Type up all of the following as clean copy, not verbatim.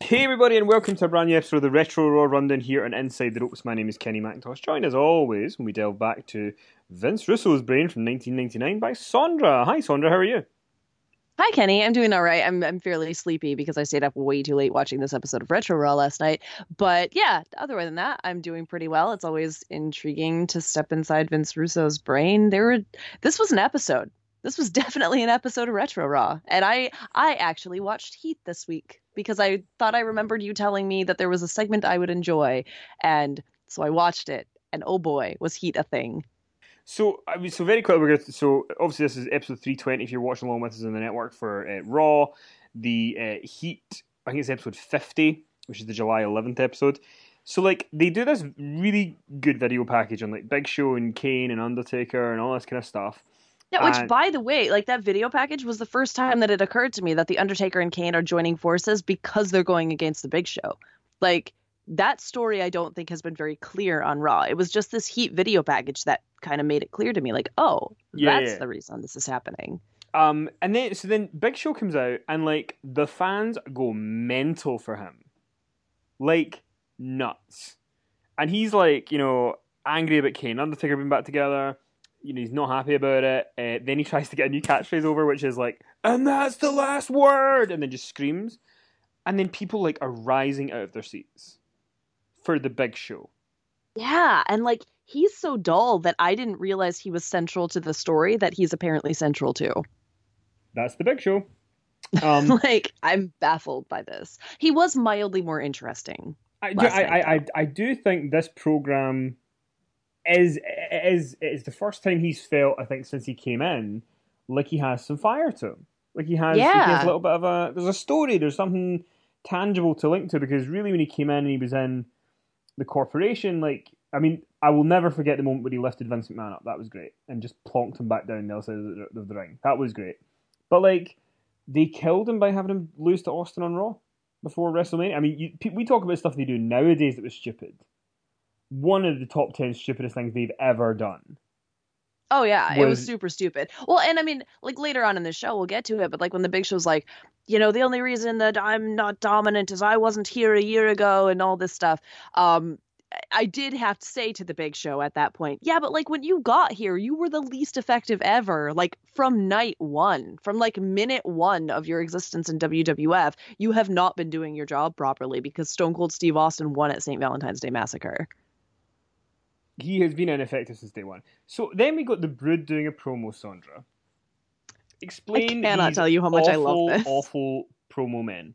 Hey everybody and welcome to a brand new episode of the Retro Raw Rundown here on Inside the Ropes. My name is Kenny McIntosh, joined as always when we delve back to Vince Russo's Brain from 1999 by Sondra. Hi Sondra, how are you? Hi, Kenny. I'm doing all right. I'm fairly sleepy because I stayed up way too late watching this episode of Retro Raw last night. But yeah, other than that, I'm doing pretty well. It's always intriguing to step inside Vince Russo's brain. This was an episode. This was definitely an episode of Retro Raw. And I actually watched Heat this week because I thought I remembered you telling me that there was a segment I would enjoy. And so I watched it. And oh boy, was Heat a thing. So very quickly, so obviously this is episode 320 if you're watching along with us on the network for Raw. The Heat, I think it's episode 50, which is the July 11th episode. So like they do this really good video package on like Big Show and Kane and Undertaker and all this kind of stuff. Yeah, which And by the way, like that video package was the first time that it occurred to me that The Undertaker and Kane are joining forces because they're going against the Big Show. Like that story I don't think has been very clear on Raw. It was just this Heat video package that kind of made it clear to me, like, oh, yeah, that's yeah. the reason this is happening. And then Big Show comes out and like the fans go mental for him. Like nuts. And he's like, angry about Kane and Undertaker being back together. He's not happy about it. Then he tries to get a new catchphrase over, which is like, "And that's the last word," and then just screams. And then people like are rising out of their seats for the Big Show. Yeah, and like he's so dull that I didn't realize he was central to the story that he's apparently central to. That's the Big Show. Um, Like I'm baffled by this. He was mildly more interesting I, last I, night I, I though. I do think this program is the first time he's felt, I think, since he came in, like he has some fire to him. Like he has a Yeah. little bit of there's a story, there's something tangible to link to, because really when he came in and he was in the corporation, like, I mean, I will never forget the moment when he lifted Vince McMahon up. That was great. And just plonked him back down the other side of the ring. That was great. But like, they killed him by having him lose to Austin on Raw before WrestleMania. I mean, we talk about stuff they do nowadays that was stupid. One of the top 10 stupidest things they've ever done Oh yeah, it was was, super stupid. Well, and I mean, like later on in the show, we'll get to it, but like when the Big Show's like, the only reason that I'm not dominant is I wasn't here a year ago and all this stuff. I did have to say to the Big Show at that point, yeah, but like when you got here, you were the least effective ever. Like from night one, from like minute one of your existence in WWF, you have not been doing your job properly because Stone Cold Steve Austin won at St. Valentine's Day Massacre. he has been ineffective since day one. So then we got the Brood doing a promo, Sandra. I Explain cannot these tell you how much I love awful, this. awful promo men.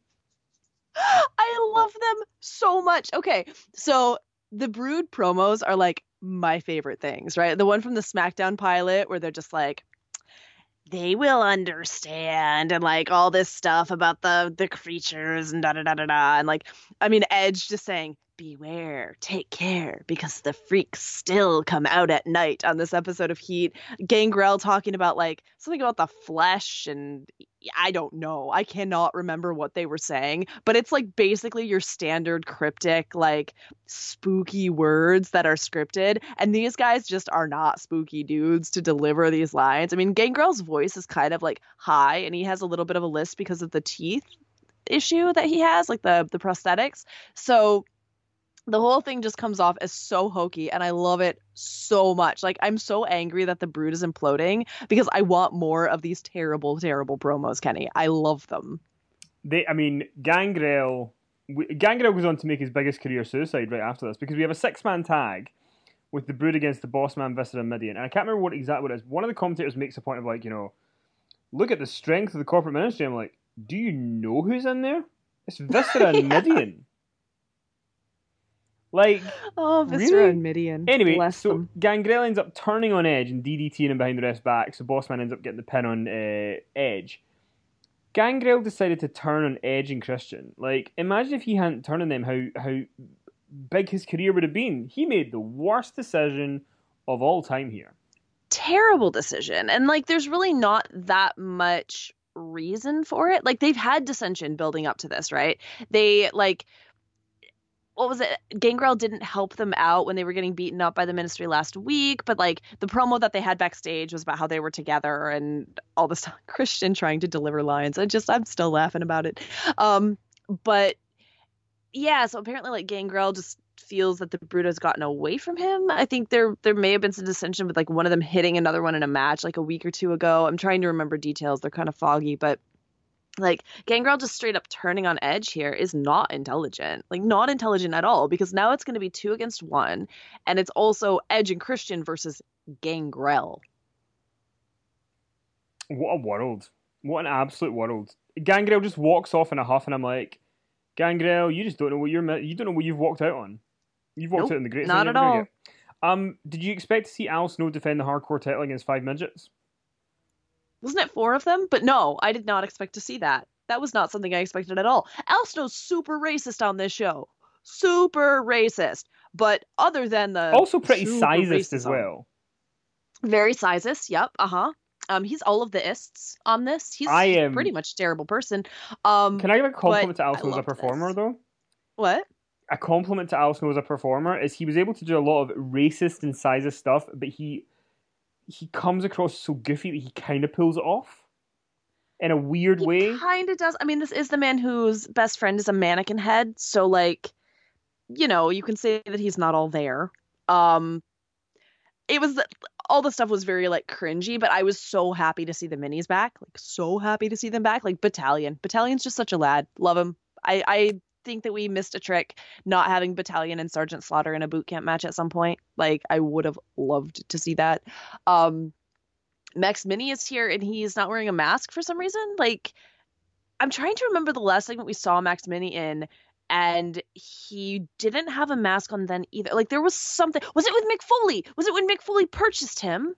I love them so much. Okay, so the Brood promos are like my favorite things, right? The one from the SmackDown pilot where they're just like, they will understand and like all this stuff about the creatures and da da da da da and like I mean Edge just saying beware, take care because the freaks still come out at night on this episode of Heat. Gangrel talking about like something about the flesh and I don't know. I cannot remember what they were saying, but it's like basically your standard cryptic like spooky words that are scripted, and these guys just are not spooky dudes to deliver these lines. I mean, Gangrel's voice is kind of like high and he has a little bit of a lisp because of the teeth issue that he has, like the prosthetics. So the whole thing just comes off as so hokey and I love it so much. Like I'm so angry that the Brood is imploding because I want more of these terrible, terrible promos, Kenny. I love them. I mean, Gangrel goes on to make his biggest career suicide right after this, because we have a six-man tag with the Brood against the Boss Man, Viscera, and Midian. And I can't remember what it is. One of the commentators makes a point of like, look at the strength of the corporate ministry. I'm like, do you know who's in there? It's Viscera and Yeah. Midian. Like, Oh, Viscera really? and Midian. Anyway, Bless so them. Gangrel ends up turning on Edge and DDTing him behind the ref's back, so Bossman ends up getting the pin on Edge. Gangrel decided to turn on Edge and Christian. Like, imagine if he hadn't turned on them, how big his career would have been. He made the worst decision of all time here. Terrible decision. And like there's really not that much reason for it. Like they've had dissension building up to this, right? They like what was it? Gangrel didn't help them out when they were getting beaten up by the ministry last week, but like the promo that they had backstage was about how they were together and all this Christian trying to deliver lines. I'm still laughing about it. But yeah, so apparently like Gangrel just feels that the Brood has gotten away from him. I think there may have been some dissension with like one of them hitting another one in a match like a week or two ago. I'm trying to remember details. They're kind of foggy, but like Gangrel just straight up turning on Edge here is not intelligent. Like not intelligent at all because now it's going to be 2 against 1 and it's also Edge and Christian versus Gangrel. What a world. What an absolute world. Gangrel just walks off in a huff, and I'm like, Gangrel, you just don't know what you don't know what you've walked out on. You've walked Nope, out on the greatest thing not you're at ever gonna all. get. Did you expect to see Al Snow defend the hardcore title against 5 midgets? Wasn't it 4 of them? But no, I did not expect to see that. That was not something I expected at all. Al Snow's super racist on this show. Super racist. But other than the Also pretty super sizist as racism, well. very sizist. Yep. Uh-huh. He's all of the ists on this. I He's am. pretty much a terrible person. Um, Can I give a but compliment to Al I Snow as a loved performer this. though? What? A compliment to Al Snow as a performer is he was able to do a lot of racist and sizist stuff, but he comes across so goofy that he kind of pulls it off in a weird He way. kind of does. I mean, this is the man whose best friend is a mannequin head, so like, you can say that he's not all there. Um, it was all the stuff was very like cringy, but I was so happy to see the minis back. Like so happy to see them back. Like Battalion. Battalion's just such a lad. Love him. I think that we missed a trick not having Battalion and Sergeant Slaughter in a boot camp match at some point. Like I would have loved to see that. Um Max Mini is here and he's not wearing a mask for some reason. Like I'm trying to remember the last segment we saw Max Mini in, and he didn't have a mask on then either. Like there was something. Was it with Mick Foley? Was it when Mick Foley purchased him?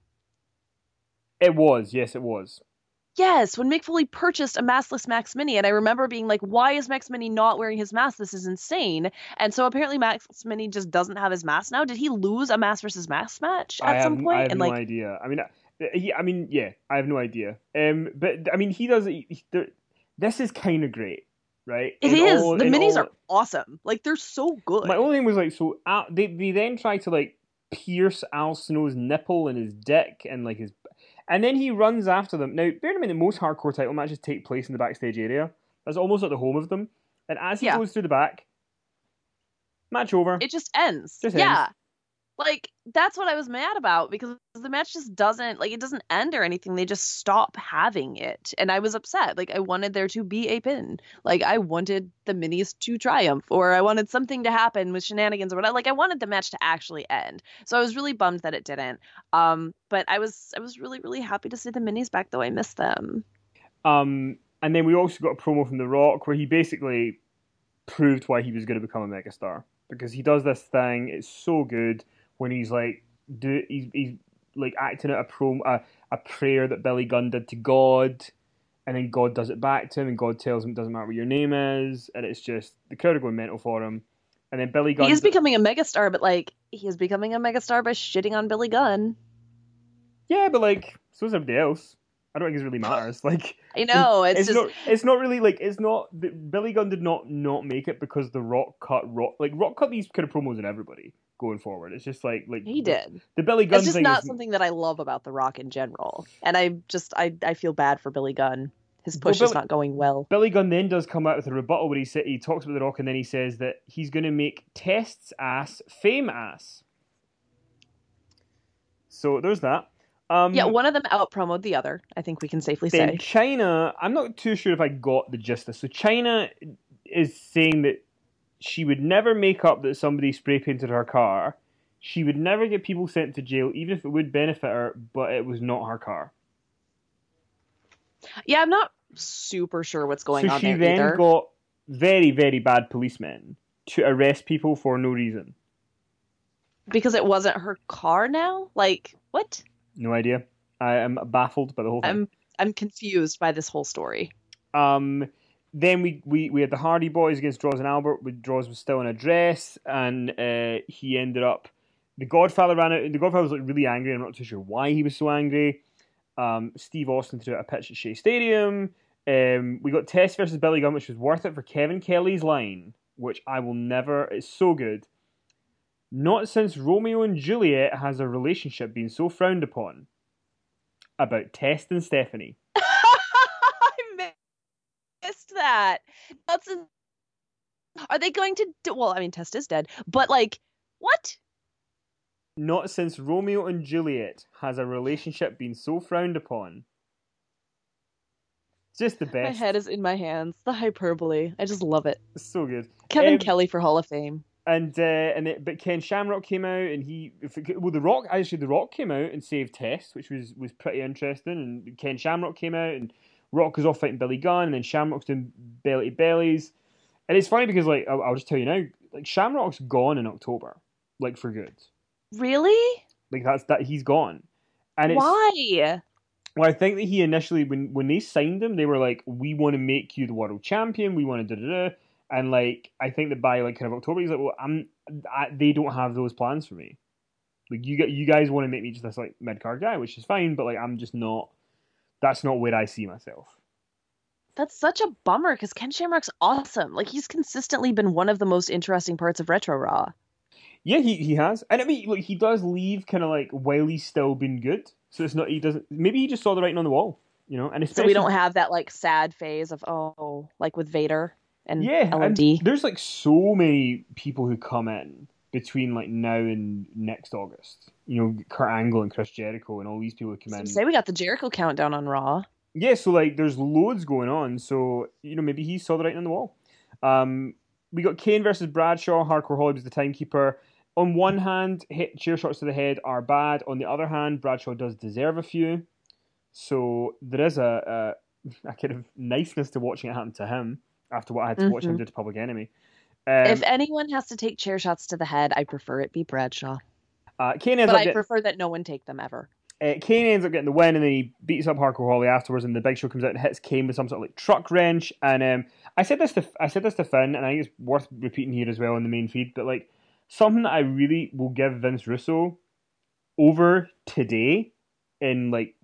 It was, yes, it was. Yes, when Mick Foley purchased a maskless Max Mini, and I remember being like, "Why is Max Mini not wearing his mask? This is insane." And so apparently Max Mini just doesn't have his mask now. Did he lose a mask versus mask match I at have some I point? have And no like, idea. Yeah, I have no idea. But I mean, he does. This is kind of great, right? it is. The In minis all, are awesome. Like they're so my good. only thing was like, so they then try to like pierce Al Snow's nipple and his dick and like his, and then he runs after them. Now, bear in mind that most hardcore title matches take place in the backstage area. That's almost at the home of them. And as he Yeah, goes through the back, match over, it just ends. just ends. Yeah, like that's what I was mad about because the match just doesn't like it doesn't end or anything. They just stop having it. And I was upset. Like I wanted there to be a pin. Like I wanted the minis to triumph or I wanted something to happen with shenanigans or whatever. Like I wanted the match to actually end. So I was really bummed that it didn't. But I was really, really happy to see the minis back though I missed them. And then we also got a promo from The Rock where he basically proved why he was going to become a megastar because he does this thing. It's so good when he's like he's like acting out a prayer that Billy Gunn did to God, and then God does it back to him, and God tells him it doesn't matter what your name is, and it's just the crowd are going mental for him. And then Billy He Gunn, is becoming a megastar, but like he is becoming a megastar by shitting on Billy Gunn. yeah, but like so is everybody else. I don't think it really matters. Like I know, it's it's just not really like it's not Billy Gunn did not make it because the Rock cut these kind of promos on everybody going forward. It's just like he did. the Billy It's Gunn just thing is not something that I love about The Rock in general. And I feel bad for Billy Gunn. His well push is not going well. Billy Gunn then does come out with a rebuttal where he talks about the Rock and then he says that he's going to make Test's ass fame ass. So there's that. Yeah, one of them out promoted the other, I think we can safely Then say. China, I'm not too sure if I got the gist of this. So China is saying that she would never make up that somebody spray painted her car. She would never get people sent to jail, even if it would benefit her, but it was not her car. Yeah, I'm not super sure what's So going on she there then either. got very, very bad policemen to arrest people for no reason. Because it wasn't her car now? Like, what? No idea. I am baffled by the whole thing. I'm confused by this whole story. Um, then we had the Hardy Boys against Draws and Albert. With Draws was still in a dress, and he ended up. The Godfather ran out. The Godfather was like really angry. I'm not too sure why he was so angry. Steve Austin threw out a pitch at Shea Stadium. We got Test versus Billy Gunn, which was worth it for Kevin Kelly's line, which I will never. It's so good. Not since Romeo and Juliet has a relationship been so frowned upon. About Test and Stephanie. I missed that. That's Are they going to do, well, I mean, Test is dead, but like, what? Not since Romeo and Juliet has a relationship been so frowned upon. Just the My head best. is in my hands. The hyperbole. I just love it. It's so good. Kevin Kelly for Hall of Fame. But Ken Shamrock came out and the Rock, actually the Rock came out and saved Test, which was pretty interesting. And Ken Shamrock came out and Rock was off fighting Billy Gunn, and then Shamrock's doing belly to bellies. And it's funny because like I'll just tell you now, like Shamrock's gone in October, like for good. Really? Like that he's gone, and it's Why? well, I think that he initially when they signed him, they were like, we want to make you the world champion, we want to da da da. And like, I think that by like kind of October, he's like, well, they don't have those plans for me. Like, you guys want to make me just this like mid card guy, which is fine, but like, I'm just not. That's not where I see myself. That's such a bummer because Ken Shamrock's awesome. Like he's consistently been one of the most interesting parts of Retro Raw. Yeah, he has, and I mean, like he does leave kind of like while he's still been good. So it's not he doesn't. Maybe he just saw the writing on the wall, and So we especially don't have that like sad phase of oh, like with Vader and yeah, and LOD. there's like so many people who come in between like now and next August. Kurt Angle and Chris Jericho and all these people who come in. Say we got the Jericho countdown on Raw. Yeah, so like there's loads going on. So maybe he saw the writing on the wall. We got Kane versus Bradshaw. Hardcore Holly was the timekeeper. On one hand, chair shots to the head are bad. On the other hand, Bradshaw does deserve a few. So there is a kind of niceness to watching it happen to him after what I had to watch him do to Public Enemy. If anyone has to take chair shots to the head, I prefer it be Bradshaw. I prefer that no one take them ever. Kane ends up getting the win, and then he beats up Hardcore Holly afterwards. And the Big Show comes out and hits Kane with some sort of like truck wrench. And I said this to Finn, and I think it's worth repeating here as well in the main feed. But like something that I really will give Vince Russo over today in like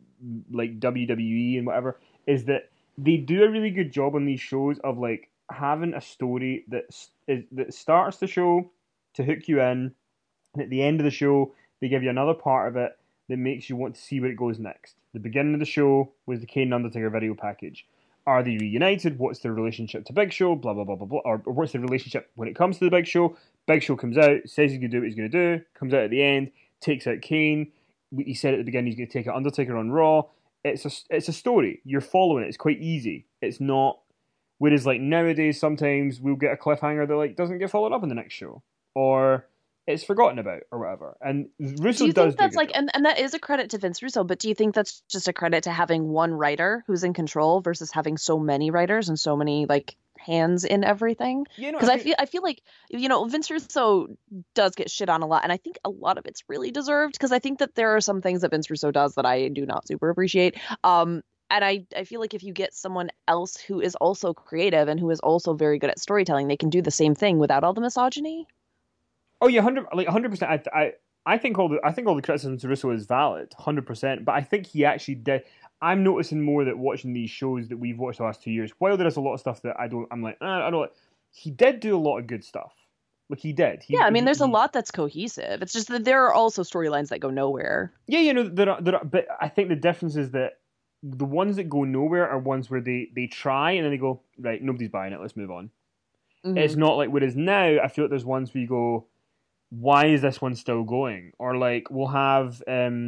WWE and whatever is that they do a really good job on these shows of like having a story that starts the show to hook you in, and at the end of the show they give you another part of it that makes you want to see where it goes next. The beginning of the show was the Kane and Undertaker video package. Are they reunited? What's their relationship to Big Show? Blah blah blah blah blah. Or what's the relationship when it comes to the Big Show? Big Show comes out, says he's gonna do what he's gonna do, comes out at the end, takes out Kane. He said at the beginning he's gonna take out Undertaker on Raw. It's a story. You're following it. It's quite easy. It's not. Whereas like nowadays, sometimes we'll get a cliffhanger that like doesn't get followed up in the next show, or it's forgotten about, or whatever. And Russo do you does think that's do like, and that is a credit to Vince Russo, but do you think that's just a credit to having one writer who's in control versus having so many writers and so many like hands in everything? Because I feel like Vince Russo does get shit on a lot, and I think a lot of it's really deserved because I think that there are some things that Vince Russo does that I do not super appreciate. And I feel like if you get someone else who is also creative and who is also very good at storytelling, they can do the same thing without all the misogyny. Oh yeah, 100%. I think all the criticism to Russo is valid, 100%. But I think he actually did. I'm noticing more that watching these shows that we've watched the last 2 years, while there is a lot of stuff that I'm like, I don't. He did do a lot of good stuff. Like he did. There's a lot that's cohesive. It's just that there are also storylines that go nowhere. Yeah, there are, but I think the difference is that the ones that go nowhere are ones where they try and then they go, right, nobody's buying it, let's move on. Mm-hmm. It's not like, whereas now I feel like there's ones where you go, why is this one still going? Or like we'll have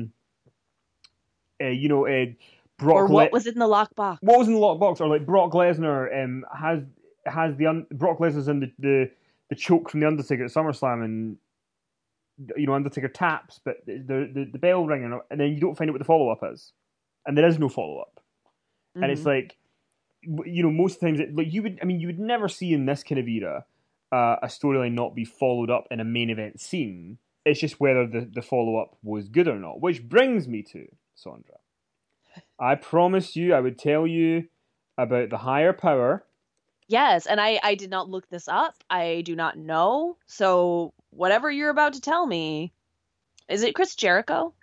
Brock. Or what was in the lockbox? What was in the lockbox? Or like Brock Lesnar has Brock Lesnar's in the choke from the Undertaker at SummerSlam, and Undertaker taps, but the bell ringing, and then you don't find out what the follow up is, and there is no follow up, and it's like most times you would never see in this kind of era a storyline not be followed up in a main event scene. It's just whether the follow up was good or not. Which brings me to Sondra. I promised you I would tell you about the higher power. Yes, and I did not look this up. I do not know. So whatever you're about to tell me, is it Chris Jericho?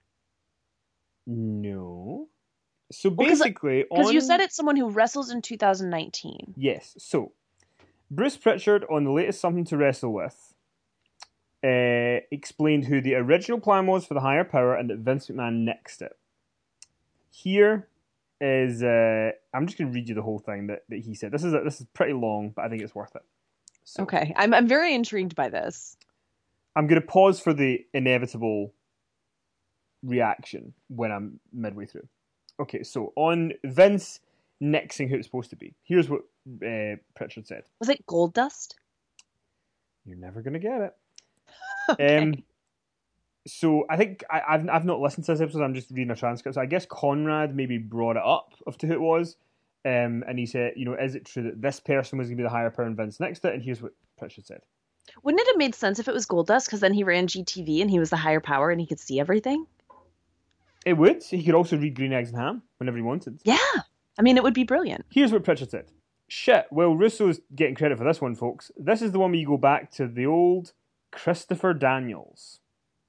No. So basically, because you said it's someone who wrestles in 2019. Yes. So Bruce Pritchard on the latest Something to Wrestle With explained who the original plan was for the higher power and that Vince McMahon nixed it. Here is I'm just going to read you the whole thing that he said. This is pretty long, but I think it's worth it. So Okay. I'm very intrigued by this. I'm going to pause for the inevitable reaction when I'm midway through. Okay, so on Vince nixing who it's supposed to be, here's what Pritchard said. Was it Gold Dust? You're never going to get it. Okay. So I think I've not listened to this episode. I'm just reading a transcript. So I guess Conrad maybe brought it up of to who it was, and he said, is it true that this person was going to be the higher power and Vince next it? And here's what Pritchard said. Wouldn't it have made sense if it was Gold Dust? Because then he ran GTV and he was the higher power and he could see everything. It would. He could also read Green Eggs and Ham whenever he wanted. Yeah. I mean, it would be brilliant. Here's what Pritchard said. Shit, well, Russo's getting credit for this one, folks. This is the one where you go back to the old Christopher Daniels.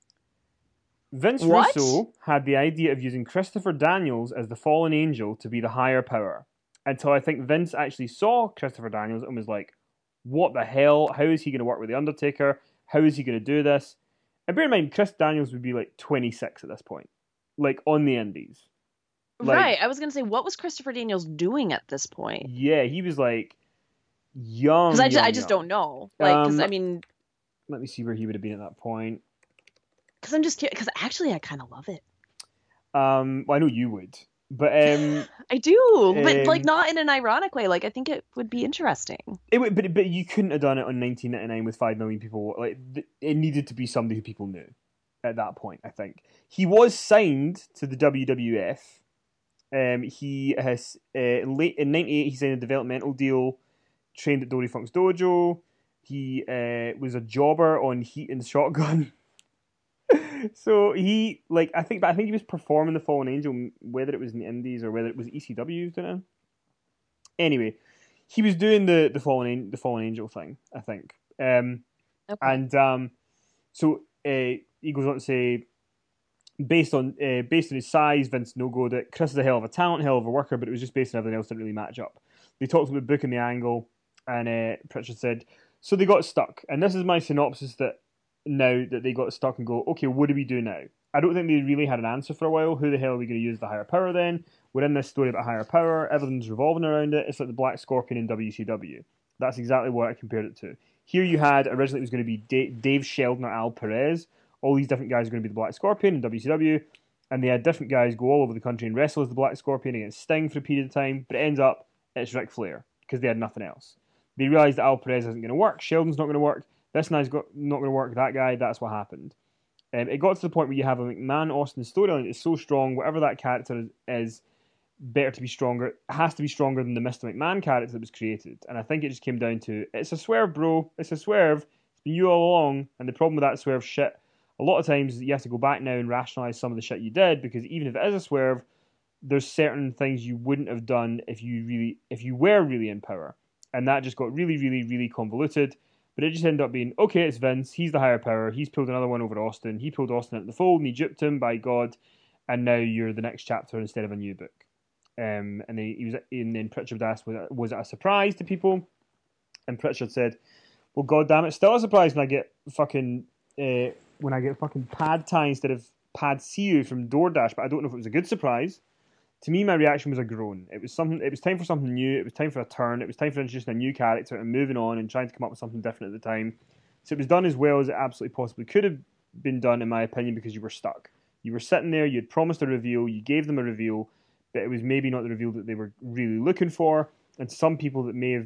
Vince Russo had the idea of using Christopher Daniels as the fallen angel to be the higher power. Until I think Vince actually saw Christopher Daniels and was like, what the hell? How is he going to work with The Undertaker? How is he going to do this? And bear in mind, Chris Daniels would be like 26 at this point. Like, on the indies. Like, right. I was going to say, what was Christopher Daniels doing at this point? Yeah, he was like young. Because I just don't know. Like, because I mean, let me see where he would have been at that point. Because I'm just curious. Because actually, I kind of love it. Well, I know you would, but I do, but like not in an ironic way. Like, I think it would be interesting. It would, but you couldn't have done it on 1999 with 5 million people. Like, it needed to be somebody who people knew at that point. I think he was signed to the WWF. He has late in '98 he signed a developmental deal, trained at Dory Funk's dojo. He was a jobber on Heat and Shotgun. So he I think he was performing the Fallen Angel, whether it was in the Indies or whether it was ECW doing it. Anyway, he was doing the Fallen Angel thing, I think. Okay. And so he goes on to say, based on his size, Vince no-goed it. Chris is a hell of a talent, hell of a worker, but it was just based on everything else that didn't really match up. They talked about booking the angle, and Pritchard said, so they got stuck. And this is my synopsis that now that they got stuck and go, okay, what do we do now? I don't think they really had an answer for a while. Who the hell are we going to use the higher power then? We're in this story about higher power. Everything's revolving around it. It's like the Black Scorpion in WCW. That's exactly what I compared it to. Here you had, originally it was going to be Dave Sheldon or Al Perez. All these different guys are going to be the Black Scorpion in WCW. And they had different guys go all over the country and wrestle as the Black Scorpion against Sting for a period of time. But it ends up, it's Ric Flair, because they had nothing else. They realised that Al Perez isn't going to work. Sheldon's not going to work. This guy's not going to work. That guy, that's what happened. It got to the point where you have a McMahon-Austin storyline that's so strong, whatever that character is better to be stronger. It has to be stronger than the Mr. McMahon character that was created. And I think it just came down to, it's a swerve, bro. It's a swerve. It's been you all along. And the problem with that swerve shit, a lot of times you have to go back now and rationalise some of the shit you did, because even if it is a swerve, there's certain things you wouldn't have done if you were really in power. And that just got really, really, really convoluted. But it just ended up being, okay, it's Vince. He's the higher power. He's pulled another one over Austin. He pulled Austin out of the fold and he duped him, by God. And now you're the next chapter instead of a new book. And then Pritchard asked, was it a surprise to people? And Pritchard said, well, God damn it, still a surprise when I get fucking pad thai instead of pad see from DoorDash. But I don't know if it was a good surprise. To me, my reaction was a groan. It was time for something new. It was time for a turn. It was time for introducing a new character and moving on and trying to come up with something different at the time. So it was done as well as it absolutely possibly could have been done, in my opinion, because you were stuck. You were sitting there. You had promised a reveal. You gave them a reveal, but it was maybe not the reveal that they were really looking for. And to some people that may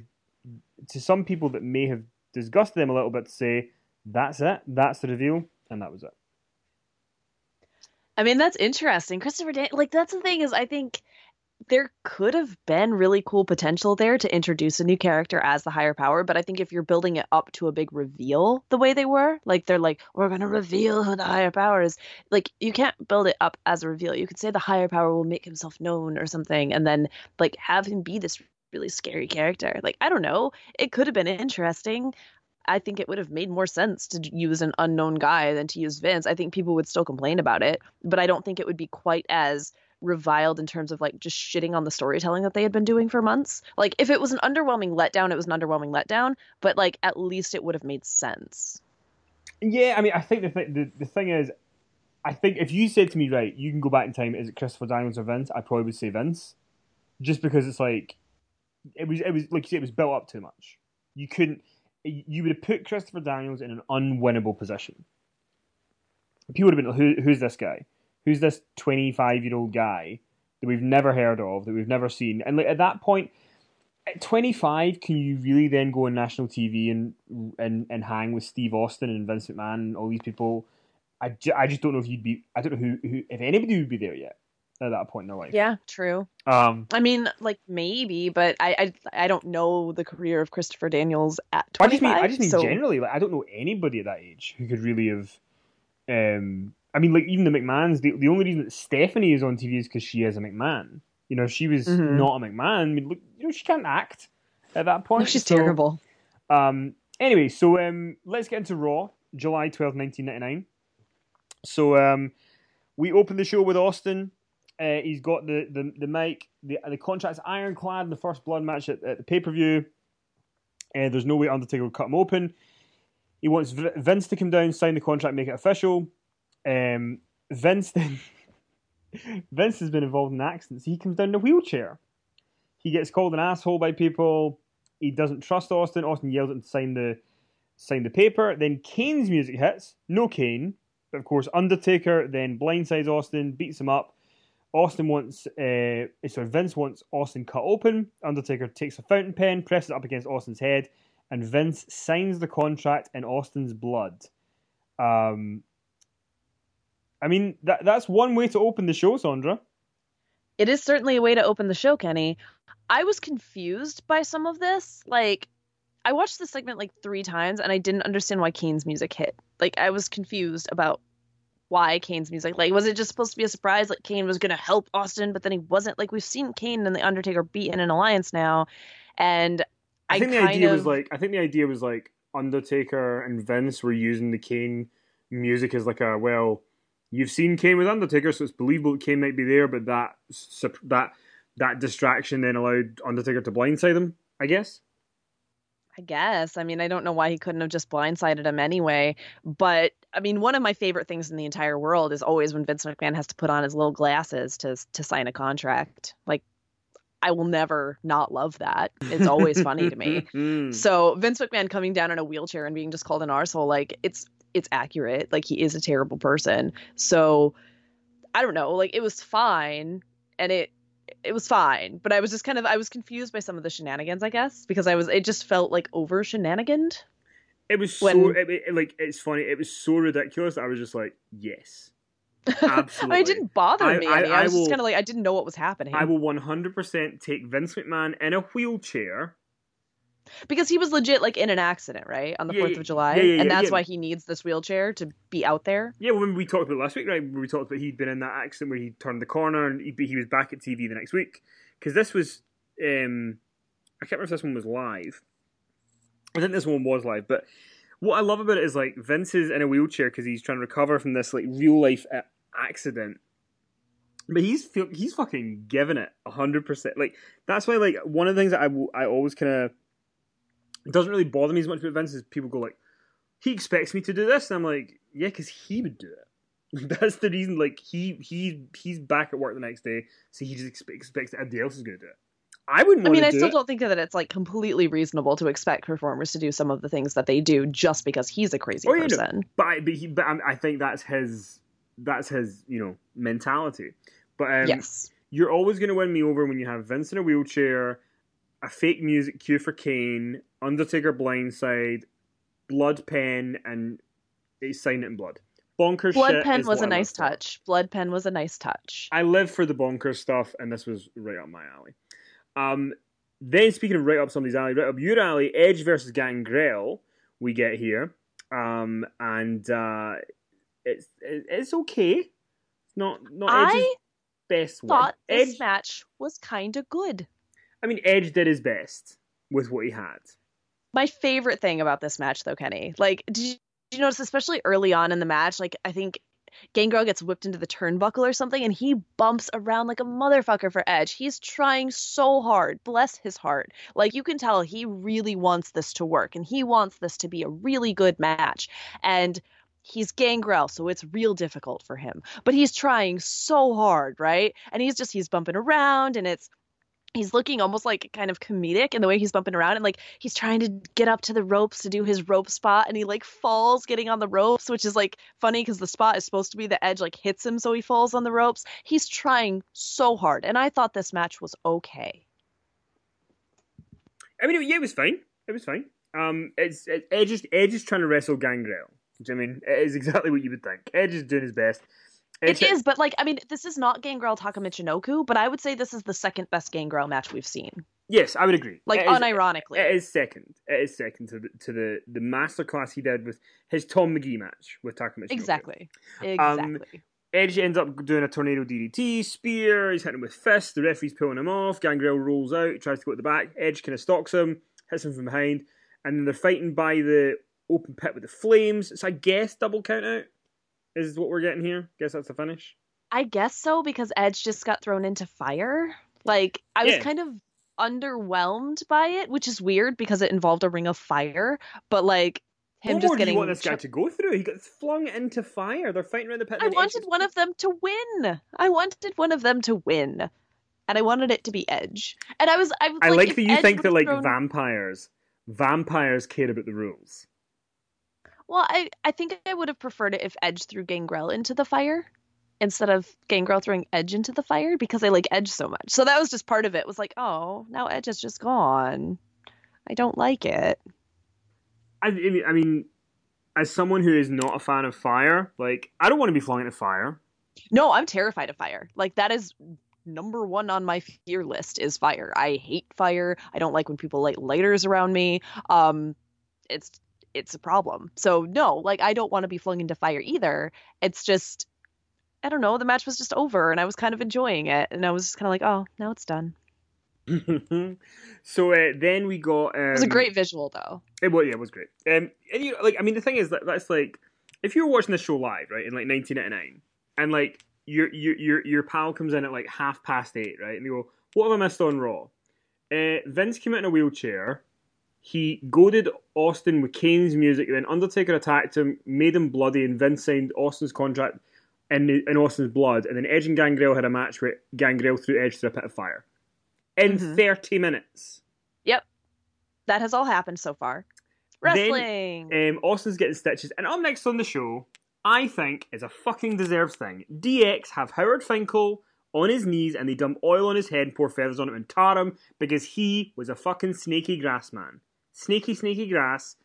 have disgusted them a little bit, to say, that's it. That's the reveal, and that was it. I mean, that's interesting. Christopher Daniels, that's the thing, is I think there could have been really cool potential there to introduce a new character as the higher power, but I think if you're building it up to a big reveal the way they were, they're like, we're going to reveal who the higher power is. You can't build it up as a reveal. You could say the higher power will make himself known or something, and then have him be this really scary character. I don't know. It could have been interesting. I think it would have made more sense to use an unknown guy than to use Vince. I think people would still complain about it, but I don't think it would be quite as reviled in terms of just shitting on the storytelling that they had been doing for months. If it was an underwhelming letdown, it was an underwhelming letdown, but at least it would have made sense. Yeah, I mean, I think the thing is, I think if you said to me, right, you can go back in time, is it Christopher Daniels or Vince? I probably would say Vince, just because it's it was like you said, it was built up too much. You couldn't. you would have put Christopher Daniels in an unwinnable position. People would have been, who's this guy? Who's this 25-year-old guy that we've never heard of, that we've never seen? And like at that point, at 25, can you really then go on national TV and hang with Steve Austin and Vince McMahon and all these people? I just don't know if you'd be. I don't know who if anybody would be there yet at that point in their life. Yeah, true. I mean, like maybe, but I don't know the career of Christopher Daniels at 25. I just mean generally. Like I don't know anybody at that age who could really have. I mean, like even the McMahons. The only reason that Stephanie is on TV is because she is a McMahon. You know, if she was not a McMahon, I mean, look, you know, she can't act at that point. No, she's terrible. Anyway, so let's get into Raw, July 12th, 1999. So we open the show with Austin. He's got the mic. The contract's ironclad in the first blood match at the pay-per-view. There's no way Undertaker will cut him open. He wants Vince to come down, sign the contract, make it official. Vince has been involved in accidents. He comes down in a wheelchair. He gets called an asshole by people. He doesn't trust Austin. Austin yells at him to sign the paper. Then Kane's music hits. No Kane. But of course, Undertaker then blindsides Austin, beats him up. Vince wants Austin cut open. Undertaker takes a fountain pen, presses it up against Austin's head, and Vince signs the contract in Austin's blood. I mean, that's one way to open the show, Sandra. It is certainly a way to open the show, Kenny. I was confused by some of this. Like, I watched this segment like 3 times, and I didn't understand why Kane's music hit. Like, I was confused about why Kane's music. Like, was it just supposed to be a surprise? Like, Kane was going to help Austin, but then he wasn't. Like, we've seen Kane and the Undertaker be in an alliance now, and I think the idea was like Undertaker and Vince were using the Kane music as like a, well, you've seen Kane with Undertaker, so it's believable that Kane might be there, but that distraction then allowed Undertaker to blindside him, I guess. I mean, I don't know why he couldn't have just blindsided him anyway. But, I mean, one of my favorite things in the entire world is always when Vince McMahon has to put on his little glasses to sign a contract. Like, I will never not love that. It's always funny to me. So Vince McMahon coming down in a wheelchair and being just called an arsehole, like, it's accurate. Like, he is a terrible person. So, I don't know. Like, it was fine. And it was fine, but I was just I was confused by some of the shenanigans, I guess, because it just felt like over shenaniganed. It was it's funny. It was so ridiculous. I was just like, yes, absolutely. It didn't bother me. I was just kind of like, I didn't know what was happening. I will 100% take Vince McMahon in a wheelchair. Because he was legit like in an accident, right? On the 4th of July. And that's why he needs this wheelchair to be out there. Yeah, well, when we talked about last week, right? We talked about he'd been in that accident where he turned the corner and he was back at TV the next week. Because this was, I can't remember if this one was live. I think this one was live. But what I love about it is like Vince is in a wheelchair because he's trying to recover from this like real life accident. But he's fucking giving it 100%. Like, that's why, like, one of the things that I always kind of, it doesn't really bother me as much about Vince is people go like, he expects me to do this, and I'm like, yeah, because he would do it. That's the reason. Like, he's back at work the next day, so he just expects that everybody else is going to do it. I wouldn't. I still don't think that it's like completely reasonable to expect performers to do some of the things that they do just because he's a crazy person. No. But I think that's his mentality. But yes, you're always going to win me over when you have Vince in a wheelchair, a fake music cue for Kane, Undertaker blindside, blood pen, and they sign it in blood. Bonkers blood shit. Pen was a nice touch. Blood pen was a nice touch. I live for the bonkers stuff, and this was right up my alley. Then speaking of right up somebody's alley, right up your alley, Edge versus Gangrel, we get here, and it's okay. It's not Edge's best one. I thought this match was kind of good. I mean, Edge did his best with what he had. My favorite thing about this match, though, Kenny, like, did you notice, especially early on in the match, like, I think Gangrel gets whipped into the turnbuckle or something, and he bumps around like a motherfucker for Edge. He's trying so hard. Bless his heart. Like, you can tell he really wants this to work, and he wants this to be a really good match. And he's Gangrel, so it's real difficult for him. But he's trying so hard, right? And he's bumping around, and it's he's looking almost like kind of comedic in the way he's bumping around, and like he's trying to get up to the ropes to do his rope spot, and he like falls getting on the ropes, which is like funny because the spot is supposed to be the Edge like hits him so he falls on the ropes. He's trying so hard, and I thought this match was okay. I mean, yeah, it was fine. It was fine. Edge is trying to wrestle Gangrel. Which, I mean, it is exactly what you would think. Edge is doing his best. It is, but like, I mean, this is not Gangrel Takamichinoku, but I would say this is the second best Gangrel match we've seen. Yes, I would agree. Like, unironically. It is second. It is second to the masterclass he did with his Tom McGee match with Takamichinoku. Exactly. Edge ends up doing a tornado DDT, spear, he's hitting him with fists, the referee's pulling him off, Gangrel rolls out, he tries to go at the back, Edge kind of stalks him, hits him from behind, and then they're fighting by the open pit with the flames. So I guess double count out is what we're getting here. Guess that's the finish. I guess so, because Edge just got thrown into fire. Like, I was kind of underwhelmed by it, which is weird because it involved a ring of fire, but like him just getting. What more do you want this guy to go through? He got flung into fire. They're fighting around the pit. I wanted one of them to win. And I wanted it to be Edge. And I like that you think that like vampires care about the rules. Well, I think I would have preferred it if Edge threw Gangrel into the fire instead of Gangrel throwing Edge into the fire, because I like Edge so much. So that was just part of it. It was like, oh, now Edge is just gone. I don't like it. I mean, as someone who is not a fan of fire, like, I don't want to be flung into fire. No, I'm terrified of fire. Like, that is number one on my fear list is fire. I hate fire. I don't like when people light lighters around me. It's a problem. So no, like, I don't want to be flung into fire either. It's just, I don't know, the match was just over and I was kind of enjoying it, and I was just kind of like, oh, now it's done. So then we got. It was a great visual, though. It was great. And you know, like, I mean, the thing is that's like, if you were watching this show live, right, in like 1999, and like your pal comes in at like 8:30, right, and you go, "What have I missed on Raw?" Vince came out in a wheelchair. He goaded Austin with Kane's music, and then Undertaker attacked him, made him bloody, and Vince signed Austin's contract in Austin's blood, and then Edge and Gangrel had a match where Gangrel threw Edge through a pit of fire. In 30 minutes. Yep. That has all happened so far. Wrestling! Then, Austin's getting stitches. And up next on the show, I think, is a fucking deserved thing. DX have Howard Finkel on his knees, and they dump oil on his head and pour feathers on him and tar him because he was a fucking snaky grass man. Snaky grass.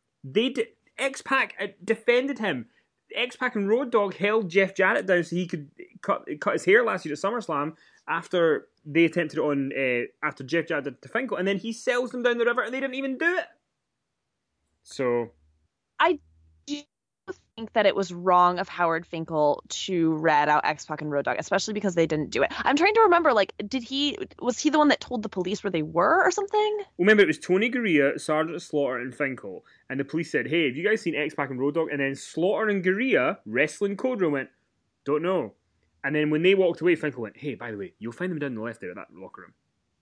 X-Pac defended him. X-Pac and Road Dogg held Jeff Jarrett down so he could cut his hair last year at SummerSlam after they attempted it on after Jeff Jarrett did to Finkel, and then he sells them down the river and they didn't even do it. So I do think that it was wrong of Howard Finkel to rat out X-Pac and Road Dogg, especially because they didn't do it. I'm trying to remember, like, was he the one that told the police where they were or something? Well, remember, it was Tony Garea, Sergeant Slaughter, and Finkel, and the police said, "Hey, have you guys seen X-Pac and Road Dogg?" And then Slaughter and Garea, Wrestling Codra, went, "Don't know." And then when they walked away, Finkel went, "Hey, by the way, you'll find them down the left there at that locker room."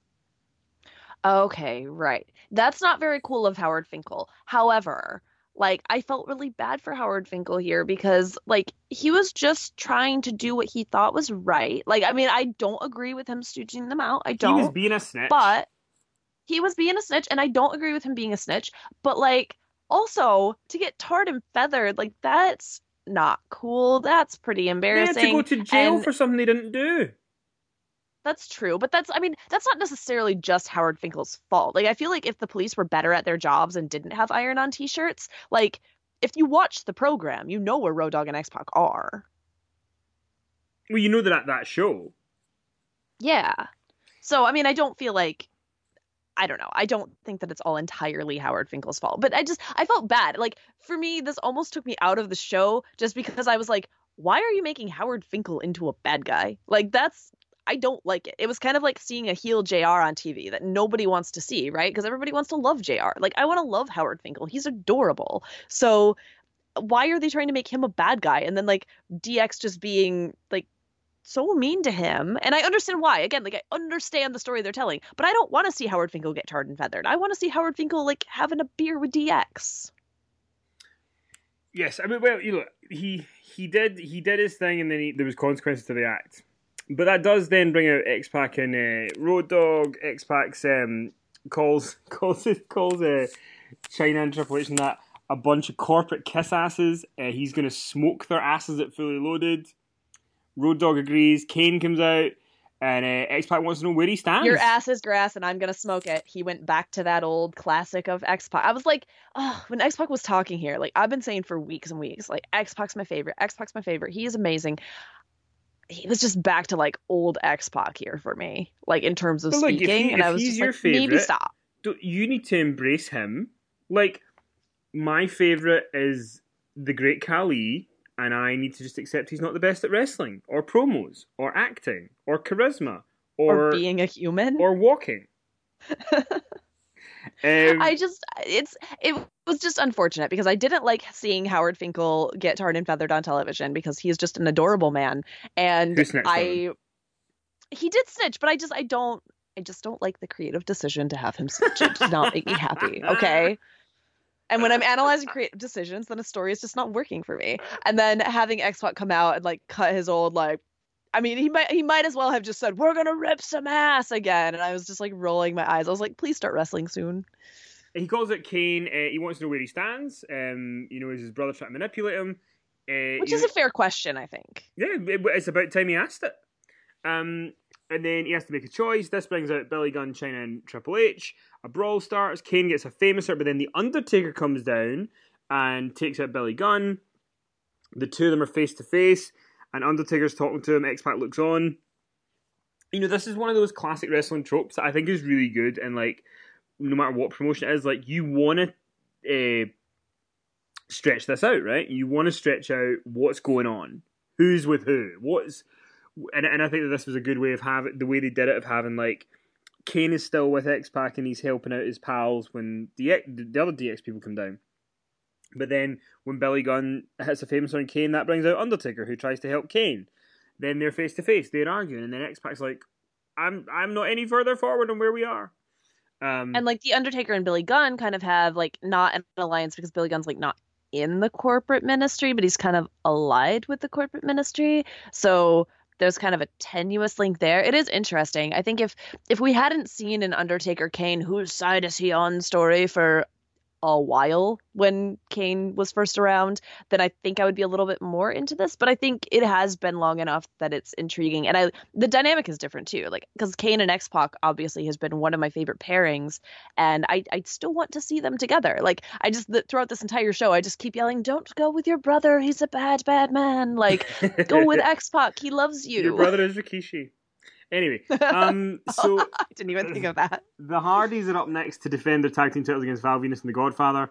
Okay, right. That's not very cool of Howard Finkel. However, like, I felt really bad for Howard Finkel here because, like, he was just trying to do what he thought was right. Like, I mean, I don't agree with him stooging them out. I don't. He was being a snitch. But he was being a snitch, and I don't agree with him being a snitch. But, like, also, to get tarred and feathered, like, that's not cool. That's pretty embarrassing. They had to go to jail for something they didn't do. That's true, but that's not necessarily just Howard Finkel's fault. Like, I feel like if the police were better at their jobs and didn't have iron-on t-shirts, like, if you watch the program, you know where Road Dogg and X-Pac are. Well, you know that at that show. Yeah. So, I mean, I don't feel like, I don't know. I don't think that it's all entirely Howard Finkel's fault. But I felt bad. Like, for me, this almost took me out of the show just because I was like, why are you making Howard Finkel into a bad guy? Like, I don't like it. It was kind of like seeing a heel JR on TV that nobody wants to see, right? Because everybody wants to love JR. Like, I want to love Howard Finkel. He's adorable. So why are they trying to make him a bad guy? And then, like, DX just being, like, so mean to him. And I understand why. Again, like, I understand the story they're telling. But I don't want to see Howard Finkel get tarred and feathered. I want to see Howard Finkel, like, having a beer with DX. Yes, I mean, well, you know, he did his thing, and then there was consequences to the act. But that does then bring out X-Pac and Road Dogg. X-Pac's calls China and Triple H and that a bunch of corporate kiss asses. He's going to smoke their asses at Fully Loaded. Road Dogg agrees. Kane comes out, and X-Pac wants to know where he stands. Your ass is grass, and I'm gonna smoke it. He went back to that old classic of X-Pac. I was like, oh, when X-Pac was talking here, like I've been saying for weeks and weeks, like X-Pac's my favorite. X-Pac's my favorite. He is amazing. He was just back to like old X-Pac here for me, like in terms of speaking, and I was just like, maybe stop. You need to embrace him. Like, my favorite is the Great Khali, and I need to just accept he's not the best at wrestling, or promos, or acting, or charisma, or being a human, or walking. It was just unfortunate because I didn't like seeing Howard Finkel get tarred and feathered on television because he's just an adorable man, and he did snitch, but I just don't like the creative decision to have him snitch. It does not make me happy. Okay. And when I'm analyzing creative decisions, then a story is just not working for me. And then having X-Pac come out and like cut his old he might as well have just said, "We're gonna rip some ass again," and I was just like rolling my eyes. I was like, "Please start wrestling soon." He calls it Kane. He wants to know where he stands. Is his brother trying to manipulate him? Which is a fair question, I think. Yeah, it's about time he asked it. And then he has to make a choice. This brings out Billy Gunn, China, and Triple H. A brawl starts. Kane gets a famouser, but then The Undertaker comes down and takes out Billy Gunn. The two of them are face to face, and Undertaker's talking to him. X-Pac looks on. This is one of those classic wrestling tropes that I think is really good, and like, no matter what promotion it is, like, you want to stretch this out, right? You want to stretch out what's going on, who's with who, and I think that this was a good way of having the way they did it, of having like Kane is still with X-Pac and he's helping out his pals when the other DX people come down. But then when Billy Gunn hits a famous on Kane, that brings out Undertaker, who tries to help Kane. Then they're face to face, they're arguing, and then X-Pac's like, I'm not any further forward than where we are. And like the Undertaker and Billy Gunn kind of have like not an alliance because Billy Gunn's like not in the corporate ministry, but he's kind of allied with the corporate ministry. So there's kind of a tenuous link there. It is interesting. I think if we hadn't seen an Undertaker Kane, whose side is he on story for a while when Kane was first around, then I think I would be a little bit more into this. But I think it has been long enough that it's intriguing, and the dynamic is different too. Like, because Kane and X-Pac obviously has been one of my favorite pairings, and I still want to see them together. Like, throughout this entire show, I just keep yelling, "Don't go with your brother. He's a bad man. Like, go with X-Pac. He loves you. Your brother is Rikishi." Anyway, so I didn't even think of that. The Hardys are up next to defend their tag team titles against Val Venis and the Godfather.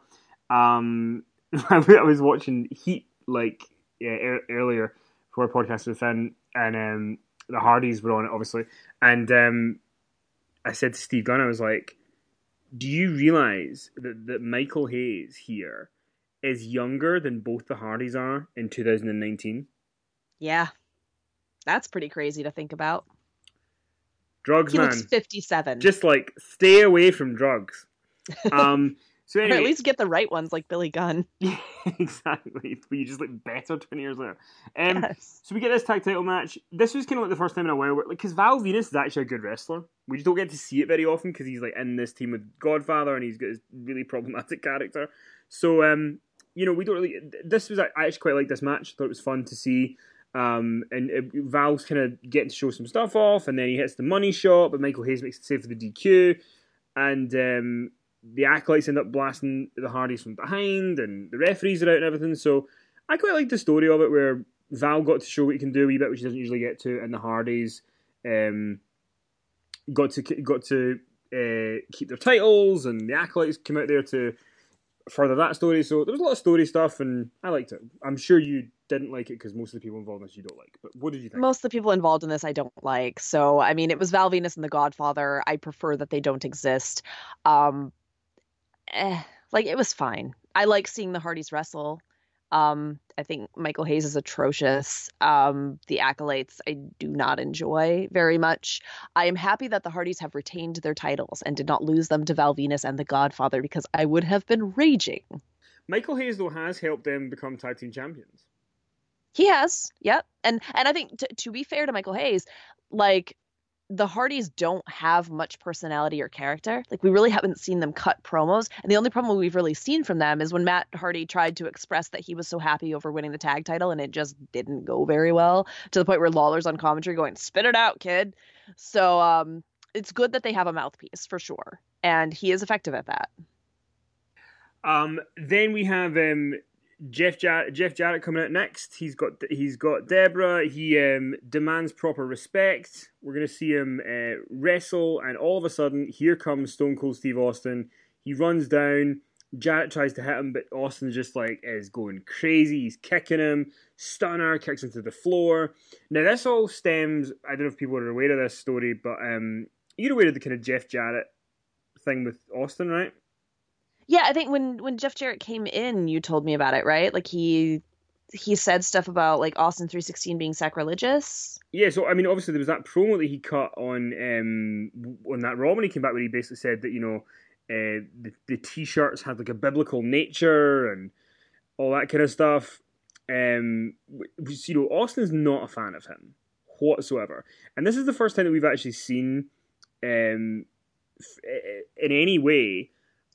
I was watching Heat earlier for a podcast with Finn, and the Hardys were on it, obviously. And I said to Steve Gunn, I was like, "Do you realize that Michael Hayes here is younger than both the Hardys are in 2019?" Yeah, that's pretty crazy to think about. Drugs, man. He looks 57. Just like, stay away from drugs. So anyway, or at least get the right ones, like Billy Gunn. Exactly. But you just look better 20 years later. Yes. So we get this tag title match. This was kind of like the first time in a while, because Val Venis is actually a good wrestler. We just don't get to see it very often because he's like in this team with Godfather and he's got his really problematic character. So we don't really. This was, I actually quite like this match. I thought it was fun to see. And Val's kind of getting to show some stuff off, and then he hits the money shot, but Michael Hayes makes it save for the DQ, and the Acolytes end up blasting the Hardys from behind, and the referees are out and everything. So I quite like the story of it, where Val got to show what he can do a wee bit, which he doesn't usually get to, and the Hardys got to keep their titles, and the Acolytes came out there to further that story. So there was a lot of story stuff, and I liked it. I'm sure you didn't like it because most of the people involved in this you don't like. But what did you think? Most of the people involved in this I don't like. So, I mean, it was Val Venis and the Godfather. I prefer that they don't exist. It was fine. I like seeing the Hardys wrestle. I think Michael Hayes is atrocious. The Acolytes I do not enjoy very much. I am happy that the Hardys have retained their titles and did not lose them to Val Venis and the Godfather, because I would have been raging. Michael Hayes, though, has helped them become tag team champions. He has, yep. And I think to be fair to Michael Hayes, like the Hardys don't have much personality or character. Like we really haven't seen them cut promos, and the only promo we've really seen from them is when Matt Hardy tried to express that he was so happy over winning the tag title, and it just didn't go very well to the point where Lawler's on commentary going, "Spit it out, kid." So it's good that they have a mouthpiece for sure, and he is effective at that. Then we have Jeff Jarrett coming out next. He's got Deborah. He demands proper respect. We're gonna see him wrestle, and all of a sudden, here comes Stone Cold Steve Austin. He runs down. Jarrett tries to hit him, but Austin just like is going crazy. He's kicking him. Stunner kicks him to the floor. Now this all stems. I don't know if people are aware of this story, but you're aware of the kind of Jeff Jarrett thing with Austin, right? Yeah, I think when Jeff Jarrett came in, you told me about it, right? Like he said stuff about like Austin 316 being sacrilegious. Yeah, so I mean, obviously there was that promo that he cut on that Raw when he came back, where he basically said that the t-shirts had like a biblical nature and all that kind of stuff. Austin's not a fan of him whatsoever, and this is the first time that we've actually seen in any way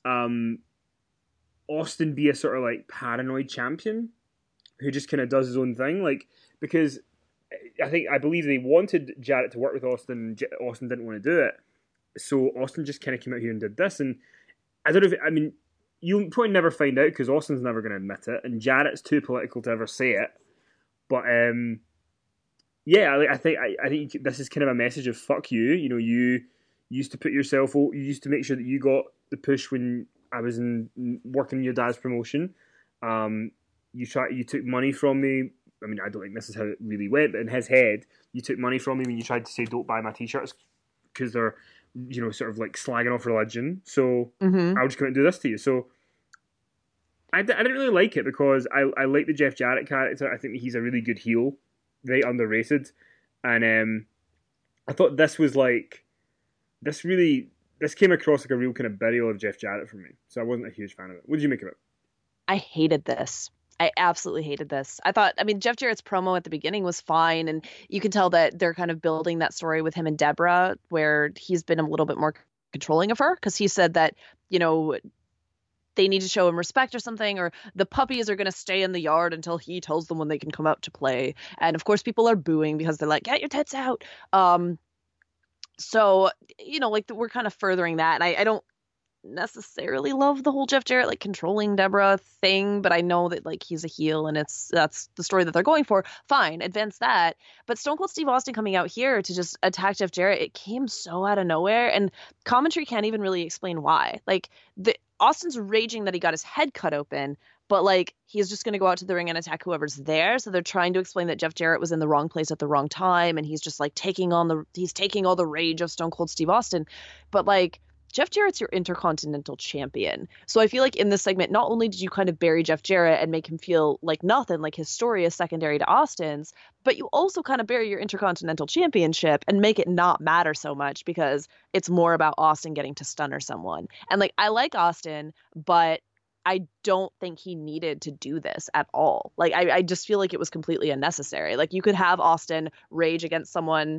Austin be a sort of like paranoid champion who just kind of does his own thing, like because I believe they wanted Jarrett to work with Austin. Austin didn't want to do it, so Austin just kind of came out here and did this. And I don't know if I mean you'll probably never find out because Austin's never going to admit it, and Jarrett's too political to ever say it. But yeah, I think this is kind of a message of fuck you. You know, you used to put yourself. You used to make sure that you got the push when I was working in your dad's promotion. You took money from me. I mean, I don't think this is how it really went, but in his head, you took money from me when you tried to say don't buy my t-shirts because they're, sort of like slagging off religion. So I'll just come out and do this to you. So I didn't really like it because I like the Jeff Jarrett character. I think that he's a really good heel, very underrated, and I thought this was like this came across like a real kind of burial of Jeff Jarrett for me. So I wasn't a huge fan of it. What did you make of it? I hated this. I absolutely hated this. I mean, Jeff Jarrett's promo at the beginning was fine, and you can tell that they're kind of building that story with him and Deborah, where he's been a little bit more controlling of her because he said that, you know, they need to show him respect or something, or the puppies are going to stay in the yard until he tells them when they can come out to play. And of course, people are booing because they're like, get your tits out. So, like we're kind of furthering that. And I don't necessarily love the whole Jeff Jarrett like controlling Deborah thing, but I know that like he's a heel and that's the story that they're going for. Fine, advance that. But Stone Cold Steve Austin coming out here to just attack Jeff Jarrett, it came so out of nowhere, and commentary can't even really explain why. Like the Austin's raging that he got his head cut open, but like he's just going to go out to the ring and attack whoever's there. So they're trying to explain that Jeff Jarrett was in the wrong place at the wrong time, and he's just like taking all the rage of Stone Cold Steve Austin. But like Jeff Jarrett's your Intercontinental Champion. So I feel like in this segment, not only did you kind of bury Jeff Jarrett and make him feel like nothing, like his story is secondary to Austin's, but you also kind of bury your Intercontinental Championship and make it not matter so much because it's more about Austin getting to stunner someone. And like, I like Austin, but I don't think he needed to do this at all. Like, I just feel like it was completely unnecessary. Like, you could have Austin rage against someone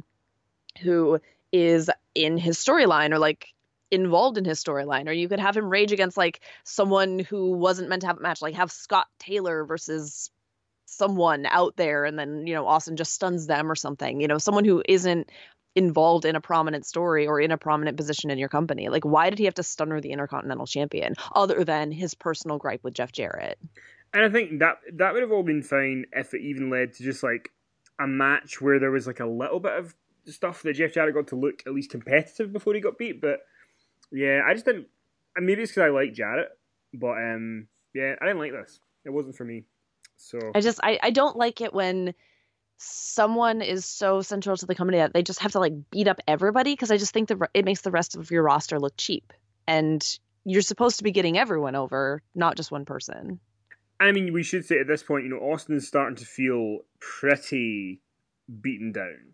who is in his storyline or like involved in his storyline, or you could have him rage against like someone who wasn't meant to have a match, like have Scott Taylor versus someone out there, and then Austin just stuns them or something, someone who isn't involved in a prominent story or in a prominent position in your company. Like, why did he have to stunner the Intercontinental Champion other than his personal gripe with Jeff Jarrett? And I think that would have all been fine if it even led to just like a match where there was like a little bit of stuff that Jeff Jarrett got to look at least competitive before he got beat. But yeah, I just didn't. And maybe it's because I like Jarrett, but yeah, I didn't like this. It wasn't for me. So I don't like it when someone is so central to the company that they just have to like beat up everybody, because I just think that it makes the rest of your roster look cheap, and you're supposed to be getting everyone over, not just one person. I mean, we should say at this point, Austin's starting to feel pretty beaten down.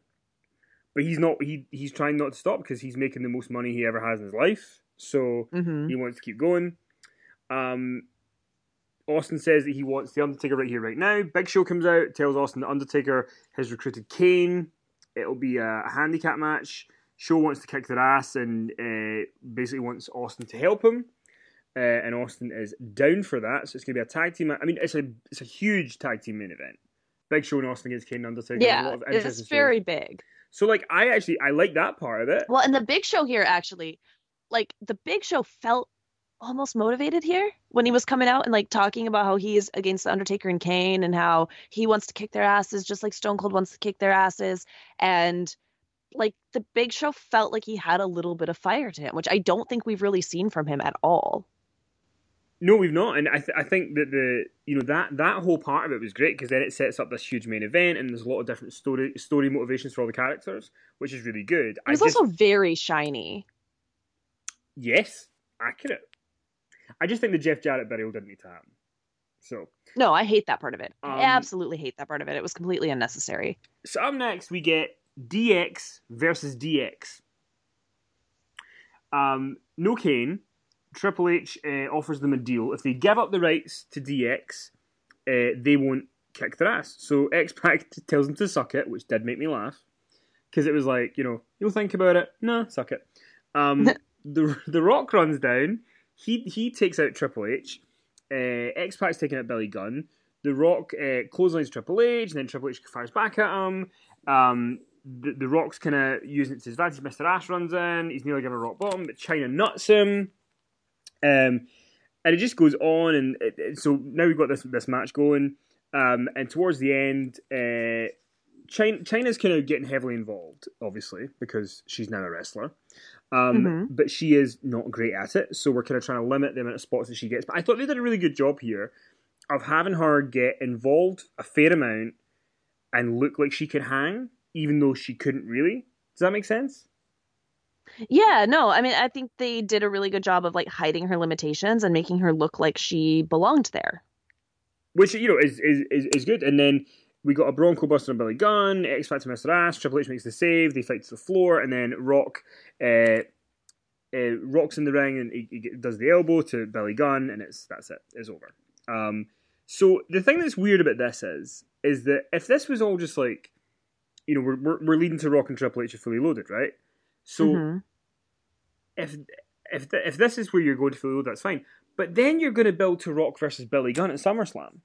But he's not. He's trying not to stop because he's making the most money he ever has in his life. So he wants to keep going. Austin says that he wants the Undertaker right here, right now. Big Show comes out, tells Austin the Undertaker has recruited Kane. It'll be a handicap match. Show wants to kick their ass and basically wants Austin to help him. And Austin is down for that, so it's going to be a tag team. I mean, it's a huge tag team main event. Big Show and Austin against Kane and Undertaker. Yeah, it's very big. So, like, I like that part of it. Well, and the Big Show here actually, like, the Big Show felt almost motivated here when he was coming out and like talking about how he's against the Undertaker and Kane and how he wants to kick their asses just like Stone Cold wants to kick their asses. And like the Big Show felt like he had a little bit of fire to him, which I don't think we've really seen from him at all. No, we've not, and I think that that whole part of it was great because then it sets up this huge main event, and there's a lot of different story motivations for all the characters, which is really good. It was also very shiny. Yes, accurate. I just think the Jeff Jarrett burial didn't need to happen. So no, I hate that part of it. I absolutely hate that part of it. It was completely unnecessary. So up next we get DX versus DX. No Kane. Triple H offers them a deal. If they give up the rights to DX, they won't kick their ass. So X-Pac tells them to suck it, which did make me laugh. Because it was like, you'll think about it. No, suck it. The Rock runs down. He takes out Triple H. X-Pac's taking out Billy Gunn. The Rock clotheslines Triple H, and then Triple H fires back at him. The Rock's kind of using it to his advantage. Mr. Ass runs in. He's nearly given a rock bottom, but China nuts him. And it just goes on, and so now we've got this match going. And towards the end, China's kind of getting heavily involved, obviously, because she's now a wrestler. But she is not great at it, so we're kind of trying to limit the amount of spots that she gets. But I thought they did a really good job here of having her get involved a fair amount and look like she could hang, even though she couldn't really. Does that make sense? Yeah, no, I mean, I think they did a really good job of like hiding her limitations and making her look like she belonged there. Which, is good. And then we got a Bronco Buster on Billy Gunn, X Factor Mr. Ass, Triple H makes the save, they fight to the floor, and then Rock's in the ring and he does the elbow to Billy Gunn, and that's it. It's over. So the thing that's weird about this is that if this was all just like, we're leading to Rock and Triple H are fully loaded, right? So if this is where you're going to fully load, that's fine. But then you're going to build to Rock versus Billy Gunn at SummerSlam.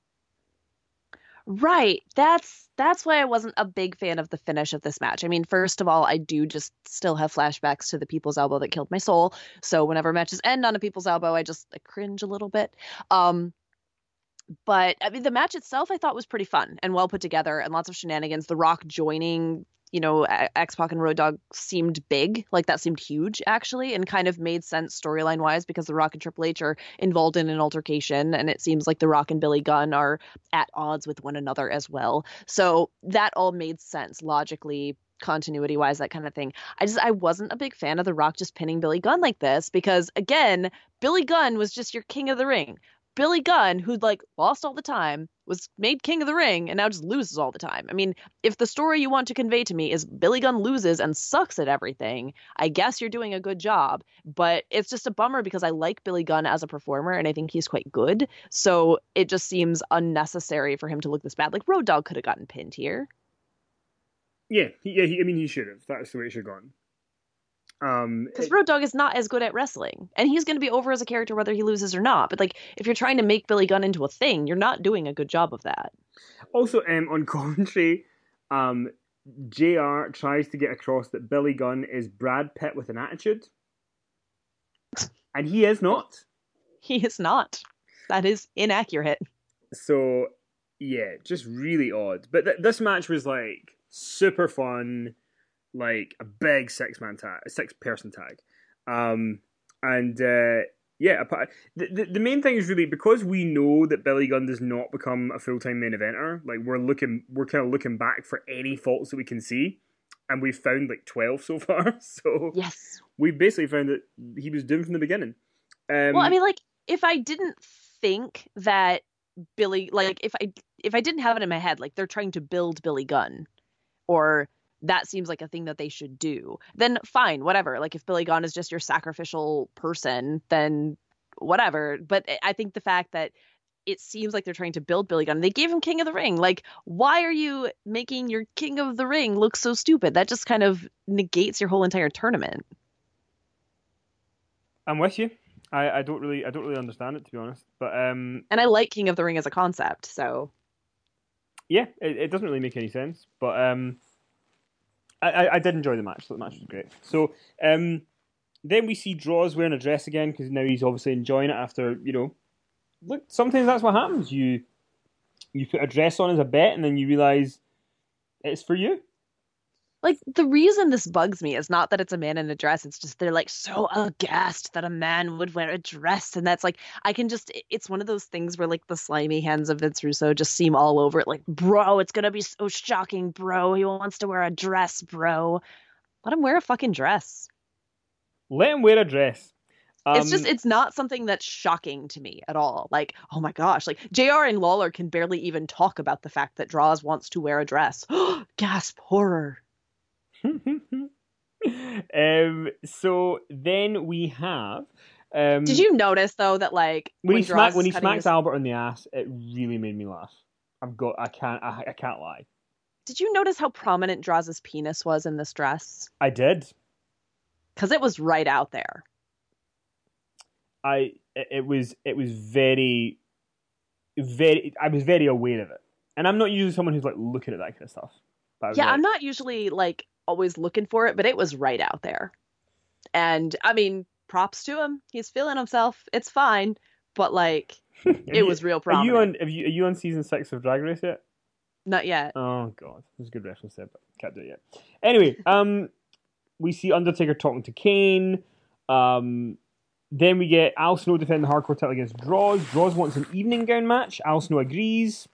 Right. That's why I wasn't a big fan of the finish of this match. I mean, first of all, I do just still have flashbacks to the People's Elbow that killed my soul. So whenever matches end on a People's Elbow, I cringe a little bit. But I mean, the match itself I thought was pretty fun and well put together and lots of shenanigans. The Rock joining, X-Pac and Road Dogg seemed big, like that seemed huge actually, and kind of made sense storyline wise because The Rock and Triple H are involved in an altercation, and it seems like The Rock and Billy Gunn are at odds with one another as well. So that all made sense logically, continuity wise, that kind of thing. I wasn't a big fan of The Rock just pinning Billy Gunn like this because again, Billy Gunn was just your king of the ring. Billy Gunn, who'd like lost all the time, was made king of the ring and now just loses all the time. I mean, if the story you want to convey to me is Billy Gunn loses and sucks at everything, I guess you're doing a good job. But it's just a bummer because I like Billy Gunn as a performer and I think he's quite good. So it just seems unnecessary for him to look this bad. Like Road Dogg could have gotten pinned here. Yeah, he should have. That's the way it should have gone. Because Road Dogg is not as good at wrestling, and he's going to be over as a character whether he loses or not. But like, if you're trying to make Billy Gunn into a thing, you're not doing a good job of that. Also, on commentary, JR tries to get across that Billy Gunn is Brad Pitt with an attitude, and he is not. He is not. That is inaccurate. So, yeah, just really odd. But this match was like super fun. Like a big six-person tag. The main thing is really because we know that Billy Gunn does not become a full-time main eventer, like we're kind of looking back for any faults that we can see, and we've found like 12 so far. So yes, we basically found that he was doomed from the beginning. Well, I mean, like if I didn't think that Billy, like if I didn't have it in my head, like they're trying to build Billy Gunn, or that seems like a thing that they should do, then fine, whatever. Like if Billy Gunn is just your sacrificial person, then whatever. But I think the fact that it seems like they're trying to build Billy Gunn. They gave him King of the Ring. Like, why are you making your King of the Ring look so stupid? That just kind of negates your whole entire tournament. I'm with you. I don't really understand it, to be honest. But And I like King of the Ring as a concept, so yeah, it doesn't really make any sense. But I did enjoy the match. So the match was great. So then we see Draws wearing a dress again because now he's obviously enjoying it after, look, sometimes that's what happens. You put a dress on as a bet and then you realize it's for you. like the reason this bugs me is not that it's a man in a dress, it's just they're like so aghast that a man would wear a dress. And that's like I can just it's one of those things where like the slimy hands of Vince Russo just seem all over it, like, bro, it's gonna be so shocking, bro. He wants to wear a dress, bro. Let him wear a fucking dress. Let him wear a dress. It's just it's not something that's shocking to me at all. Like, oh my gosh, like JR and Lawler can barely even talk about the fact that Draws wants to wear a dress. Gasp horror. So then we have. Did you notice though that like when he Draws smacks his... Albert on the ass, it really made me laugh. I can't lie. Did you notice how prominent Draws' penis was in this dress? I did. Because it was right out there. It was very, very. I was very aware of it, and I'm not usually someone who's like looking at that kind of stuff. Yeah, I'm not usually like always looking for it, but it was right out there. And I mean, props to him. He's feeling himself. It's fine, but like, it was real prominent. Are you on season 6 of Drag Race yet? Not yet. Oh god, there's a good reference there, but can't do it yet. Anyway, we see Undertaker talking to Kane. Then we get Al Snow defending the hardcore title against Draws. Draws wants an evening gown match. Al Snow agrees.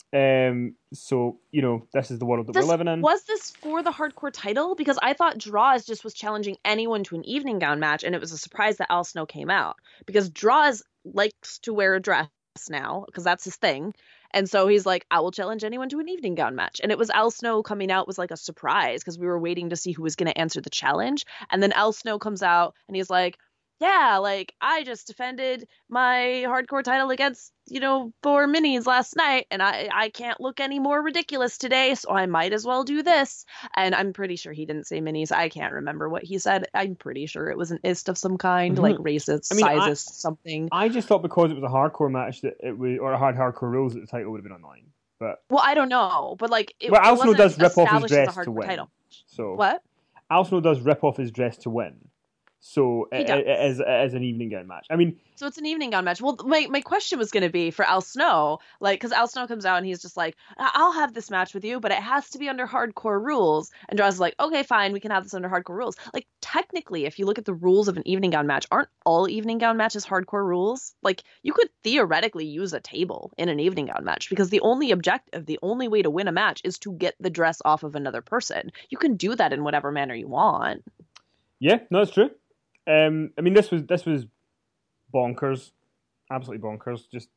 So, this is the world that we're living in. Was this for the hardcore title? Because I thought Draws just was challenging anyone to an evening gown match, and it was a surprise that Al Snow came out. Because Draws likes to wear a dress now, because that's his thing. And so he's like, I will challenge anyone to an evening gown match. And it was Al Snow coming out was like a surprise, because we were waiting to see who was going to answer the challenge. And then Al Snow comes out, and he's like, yeah, like, I just defended my hardcore title against, 4 minis last night, and I can't look any more ridiculous today, so I might as well do this. And I'm pretty sure he didn't say minis. I can't remember what he said. I'm pretty sure it was an ist of some kind, like racist, sizist, something. I just thought because it was a hardcore match that it was, or a hardcore rules that the title would have been online. But well, I don't know, but like, Al Snow does rip off his dress to win. Title. So what? Al Snow does rip off his dress to win. So as an evening gown match. I mean, so it's an evening gown match. Well, my question was going to be for Al Snow, like, because Al Snow comes out and he's just like, I'll have this match with you, but it has to be under hardcore rules. And Draws is like, okay, fine, we can have this under hardcore rules. Like, technically, if you look at the rules of an evening gown match, aren't all evening gown matches hardcore rules? Like, you could theoretically use a table in an evening gown match because the only objective, the only way to win a match is to get the dress off of another person. You can do that in whatever manner you want. Yeah, no, it's true. I mean, this was bonkers, absolutely bonkers. Just,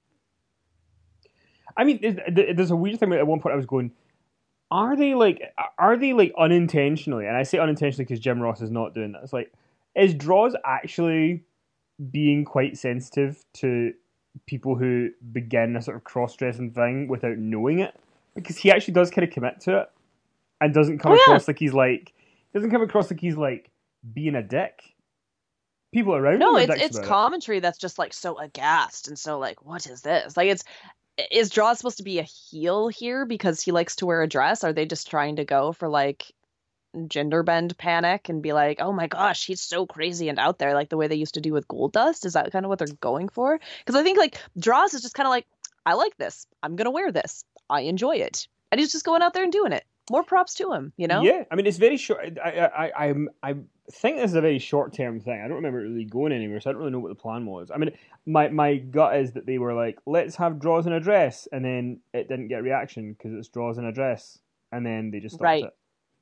I mean, there's a weird thing. At one point, I was going, are they like unintentionally? And I say unintentionally because Jim Ross is not doing that. It's like, is Draws actually being quite sensitive to people who begin a sort of cross-dressing thing without knowing it? Because he actually does kind of commit to it, and doesn't come across like he's being a dick. People around him it's commentary that's just like so aghast and so like, what is this? Like, is Draws supposed to be a heel here because he likes to wear a dress? Are they just trying to go for like gender bend panic and be like, oh my gosh, he's so crazy and out there, like the way they used to do with Goldust? Is that kind of what they're going for? Because I think like Draws is just kind of like, I like this, I'm gonna wear this, I enjoy it, and he's just going out there and doing it. More props to him, Yeah, I mean, it's very short. I think this is a very short-term thing. I don't remember it really going anywhere, so I don't really know what the plan was. I mean, my gut is that they were like, let's have Draws in a dress, and then it didn't get a reaction because it's Draws in a dress, and then they just stopped it.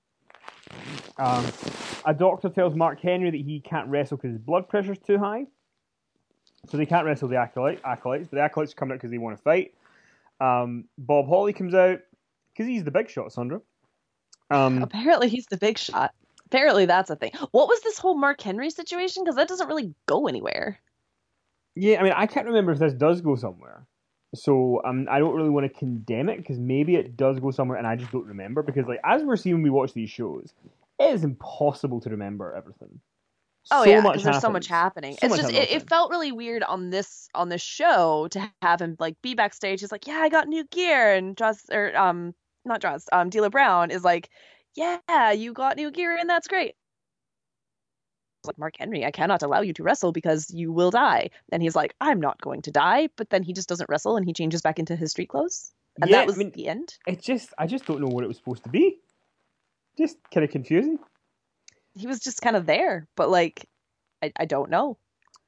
A doctor tells Mark Henry that he can't wrestle because his blood pressure's too high, so they can't wrestle the acolytes, but the acolytes come out because they want to fight. Bob Holly comes out because he's the big shot, Sandra. Apparently he's the big shot. Apparently that's a thing. What was this whole Mark Henry situation? Because that doesn't really go anywhere. Yeah, I mean, I can't remember if this does go somewhere. So I don't really want to condemn it because maybe it does go somewhere and I just don't remember because like as we're seeing when we watch these shows, it is impossible to remember everything. Oh So yeah, much because there's so much happens. happening. So It's much just happens all the it time. felt really weird on this show to have him like be backstage. He's like, yeah, I got new gear, and Joss or not Joss, D'Lo Brown is like, yeah, you got new gear, and that's great. It's like, Mark Henry, I cannot allow you to wrestle because you will die. And he's like, I'm not going to die, but then he just doesn't wrestle and he changes back into his street clothes, and that Yeah, I was mean, the end. I just don't know what it was supposed to be. Just kind of confusing. He was just kind of there, but like, I don't know.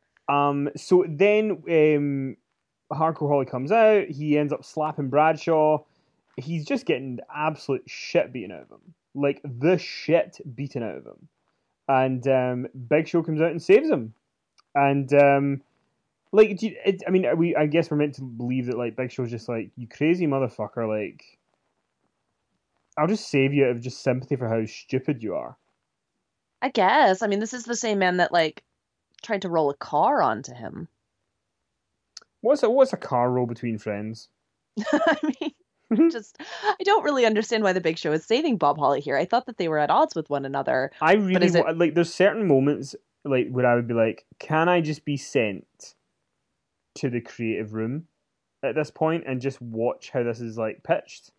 So then Hardcore Holly comes out. He ends up slapping Bradshaw. He's just getting the absolute shit beaten out of him, like the shit beaten out of him. And Big Show comes out and saves him. And like, I mean, I guess we're meant to believe that like Big Show's just like, you crazy motherfucker, like I'll just save you out of just sympathy for how stupid you are. I guess. I mean, this is the same man that like tried to roll a car onto him. What's a car roll between friends? I mean, just I don't really understand why the Big Show is saving Bob Holly here. I thought that they were at odds with one another, I but really is it like. There's certain moments like where I would be like, can I just be sent to the creative room at this point and just watch how this is like pitched?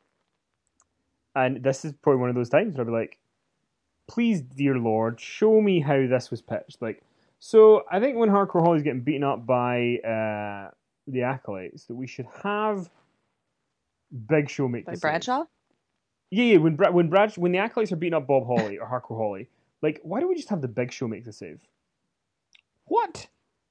And this is probably one of those times where I'd be like, please, dear Lord, show me how this was pitched. Like, so I think when Hardcore Holly's getting beaten up by the acolytes, that we should have Big Show make by the save. Bradshaw? Yeah. When the acolytes are beating up Bob Holly or Hardcore Holly, like, why don't we just have the Big Show make the save? What?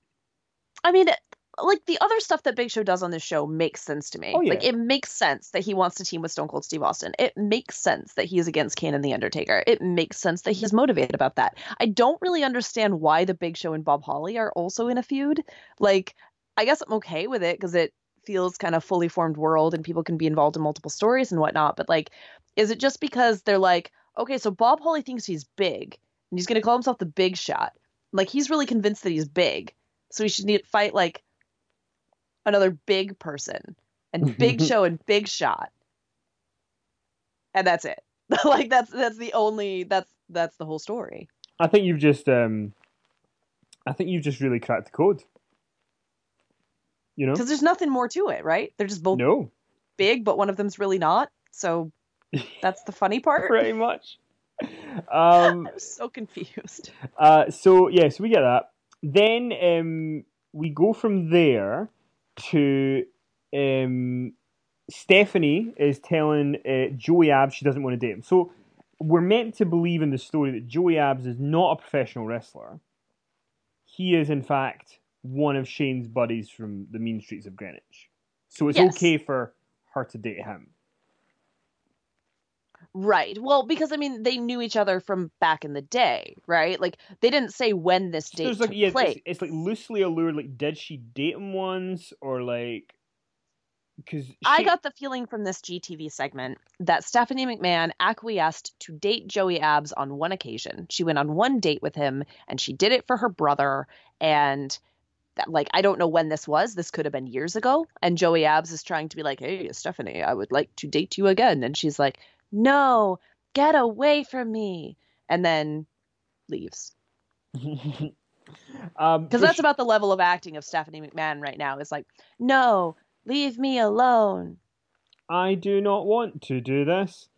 I mean, like the other stuff that Big Show does on this show makes sense to Oh me. Like yeah. it makes sense that he wants to team with Stone Cold Steve Austin. It makes sense that he is against Kane and the Undertaker. It makes sense that he's motivated about that. I don't really understand why the Big Show and Bob Holly are also in a feud. Like, I guess I'm okay with it because it feels kind of fully formed world and people can be involved in multiple stories and whatnot. But like, is it just because they're like, okay, so Bob Holly thinks he's big and he's gonna call himself the Big Shot. Like he's really convinced that he's big. So he should need fight like another big person and Big Show and Big Shot, and that's it. Like that's the only that's the whole story. I think you've just really cracked the code. You know? Because there's nothing more to it, right? They're just both No. big, but one of them's really not. So that's the funny part. Pretty much. I'm so confused. So yeah, so we get that. Then we go from there to Stephanie is telling Joey Abs she doesn't want to date him. So we're meant to believe in the story that Joey Abs is not a professional wrestler. He is in fact one of Shane's buddies from the mean streets of Greenwich. So it's Yes. okay for her to date him. Right. Well, because I mean, they knew each other from back in the day, right? Like they didn't say when this So date there's like took place. it's like loosely allured. Like, did she date him once or like? Because I got the feeling from this GTV segment that Stephanie McMahon acquiesced to date Joey Abs on one occasion. She went on one date with him and she did it for her brother. And that, like, I don't know when this was. This could have been years ago. And Joey Abs is trying to be like, hey, Stephanie, I would like to date you again. And she's like, no, get away from me. And then leaves. Because that's about the level of acting of Stephanie McMahon right now. Is like, no, leave me alone. I do not want to do this.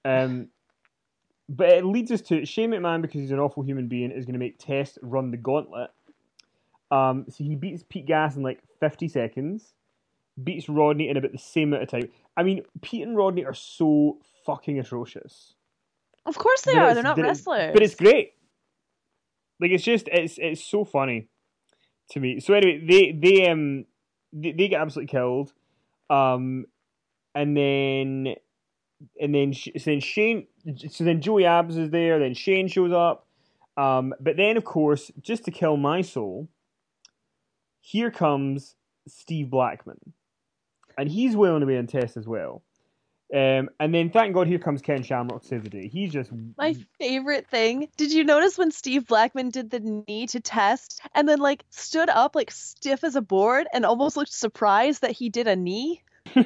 But it leads us to Shane McMahon, because he's an awful human being, is going to make Test run the gauntlet. So he beats Pete Gas in like 50 seconds, beats Rodney in about the same amount of time. I mean, Pete and Rodney are so fucking atrocious. Of course they are. They're not wrestlers. But it's great. Like, it's just, it's so funny to me. So anyway, they get absolutely killed. And then Shane, so then Joey Abs is there, then Shane shows up. But then, of course, just to kill my soul, here comes Steve Blackman. And he's wailing away in Test as well. And then, thank God, here comes Ken Shamrock to save the day. He's just My favorite thing. Did you notice when Steve Blackman did the knee to Test and then like stood up like stiff as a board and almost looked surprised that he did a knee?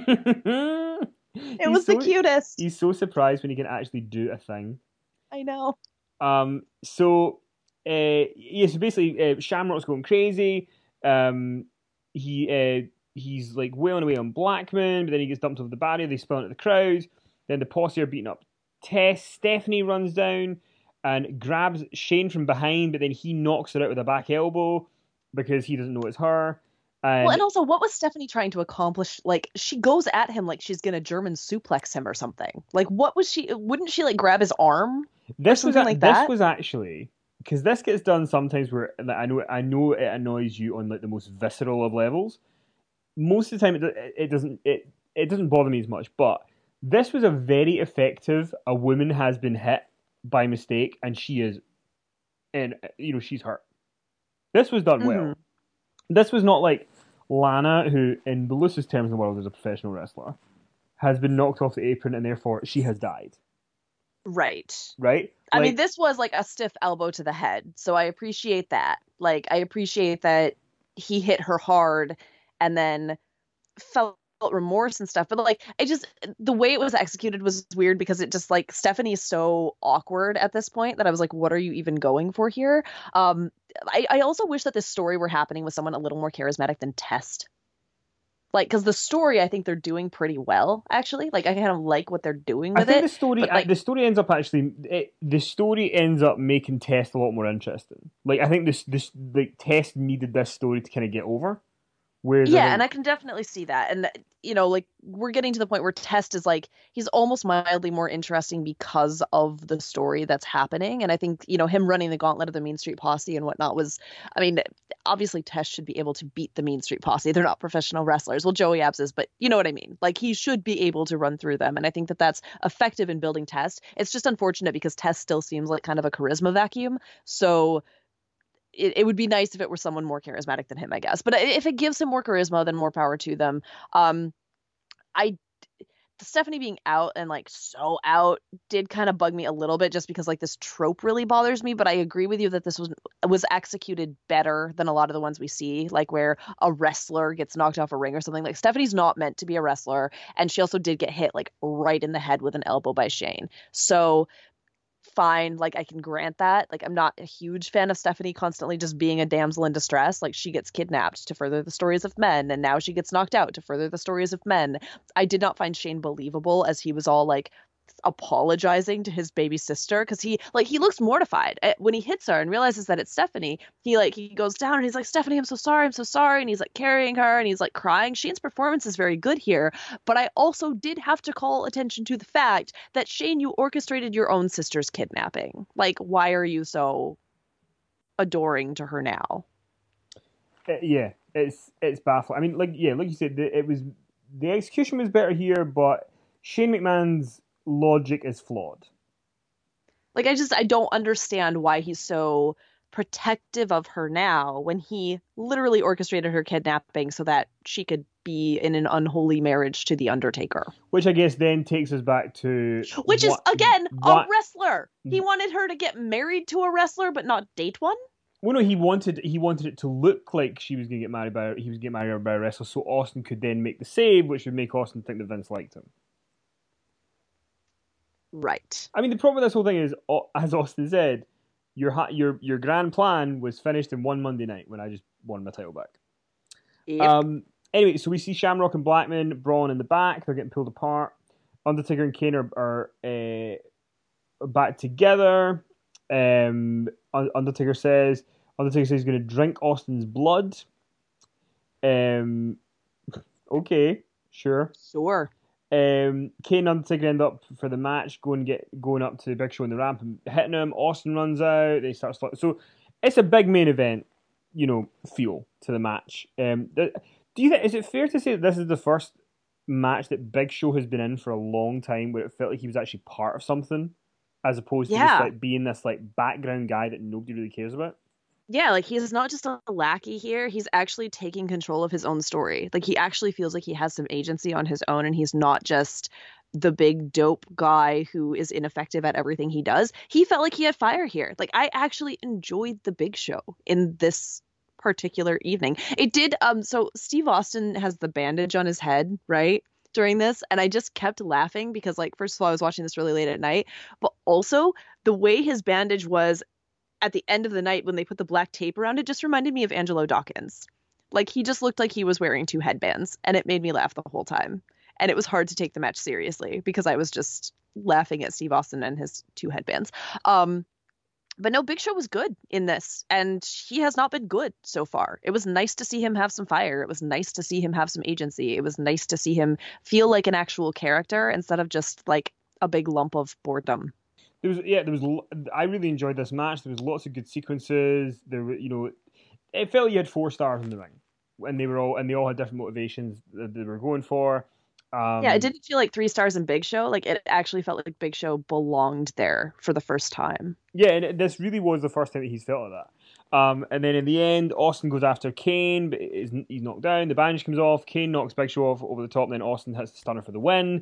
It he's was the so cutest. he's so surprised when he can actually do a thing. I know. So yeah, so basically, Shamrock's going crazy. He's like wailing away on Blackman, but then he gets dumped over the barrier. They spill into the crowd. Then the posse are beating up Tess. Stephanie runs down and grabs Shane from behind, but then he knocks her out with a back elbow because he doesn't know it's her. Well, And and also, what was Stephanie trying to accomplish? Like, she goes at him like she's gonna German suplex him or something. Like, what was she? Wouldn't she like grab his arm or this was something like that? actually because this gets done sometimes where like, I know it annoys you on like the most visceral of levels. Most of the time it doesn't bother me as much, but this was a very effective. A woman has been hit by mistake, and she is, and she's hurt. This was done Hmm. well. This was not like Lana, who, in the loosest terms in the world, is a professional wrestler, has been knocked off the apron, and therefore she has died. Right. Right? I mean, Like this was like a stiff elbow to the head, so I appreciate that. Like, I appreciate that he hit her hard and then felt remorse and stuff. But like, the way it was executed was weird because it just like Stephanie's so awkward at this point that I was like, what are you even going for here? Um, I also wish that this story were happening with someone a little more charismatic than Test. Like, because the story, I think they're doing pretty well, actually. Like, I kind of like what they're doing I with think it. But like, the story ends up actually the story ends up making Test a lot more interesting. Like I think this like Test needed this story to kind of get over. Whereas I yeah, and think I can definitely see that. And like we're getting to the point where Test is like he's almost mildly more interesting because of the story that's happening. And I think, him running the gauntlet of the Mean Street Posse and whatnot was, I mean, obviously Test should be able to beat the Mean Street Posse. They're not professional wrestlers. Well, Joey Abs is, but you know what I mean? Like he should be able to run through them. And I think that that's effective in building Test. It's just unfortunate because Test still seems like kind of a charisma vacuum. So it would be nice if it were someone more charismatic than him, I guess. But if it gives him more charisma, then more power to them. I Stephanie being out and like so out did kind of bug me a little bit just because like this trope really bothers me, but I agree with you that this was executed better than a lot of the ones we see, like where a wrestler gets knocked off a ring or something. Like Stephanie's not meant to be a wrestler, and she also did get hit like right in the head with an elbow by Shane. So fine, like I can grant that. Like I'm not a huge fan of Stephanie constantly just being a damsel in distress. Like she gets kidnapped to further the stories of men, and now she gets knocked out to further the stories of men. I did not find Shane believable as he was all like apologizing to his baby sister because he looks mortified when he hits her and realizes that it's Stephanie. He goes down and he's like, Stephanie, I'm so sorry, and he's like carrying her and he's like crying. Shane's performance is very good here, but I also did have to call attention to the fact that Shane, you orchestrated your own sister's kidnapping. Like, why are you so adoring to her now? yeah, it's baffling. I mean, like like you said, the execution was better here, but Shane McMahon's logic is flawed. Like, I don't understand why he's so protective of her now when he literally orchestrated her kidnapping so that she could be in an unholy marriage to the Undertaker. Which I guess then takes us back to Which is, again, a what wrestler. He wanted her to get married to a wrestler but not date one? well, no, he wanted it to look like he was getting married by a wrestler, so Austin could then make the save, which would make Austin think that Vince liked him. Right. I mean, the problem with this whole thing is, as Austin said, your grand plan was finished in one Monday night when I just won my title back. Yep. Anyway, so we see Shamrock and Blackman brawling in the back. They're getting pulled apart. Undertaker and Kane are back together. Undertaker says he's going to drink Austin's blood. Okay, sure. Sure. Kane and Undertaker end up for the match, going up to the Big Show in the ramp and hitting him. Austin runs out. They start so it's a big main event, feel to the match. Do you think is it fair to say that this is the first match that Big Show has been in for a long time where it felt like he was actually part of something, as opposed to just like being this like background guy that nobody really cares about? Yeah, like he's not just a lackey here. He's actually taking control of his own story. Like he actually feels like he has some agency on his own and he's not just the big dope guy who is ineffective at everything he does. He felt like he had fire here. Like I actually enjoyed the Big Show in this particular evening. It did so Steve Austin has the bandage on his head, right? During this, and I just kept laughing because like first of all I was watching this really late at night, but also the way his bandage was at the end of the night when they put the black tape around it just reminded me of Angelo Dawkins. Like he just looked like he was wearing two headbands, and it made me laugh the whole time. And it was hard to take the match seriously because I was just laughing at Steve Austin and his two headbands. But no, Big Show was good in this, and he has not been good so far. It was nice to see him have some fire. It was nice to see him have some agency. It was nice to see him feel like an actual character instead of just like a big lump of boredom. I really enjoyed this match. There was lots of good sequences. It felt like you had 4 stars in the ring, and they all had different motivations that they were going for. Yeah, it didn't feel like 3 stars in Big Show. Like it actually felt like Big Show belonged there for the first time. Yeah, and this really was the first time that he's felt like that. And then in the end, Austin goes after Kane, but he's knocked down. The bandage comes off. Kane knocks Big Show off over the top, and then Austin hits the stunner for the win.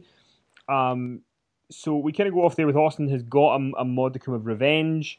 So we kind of go off there with Austin has got a modicum of revenge.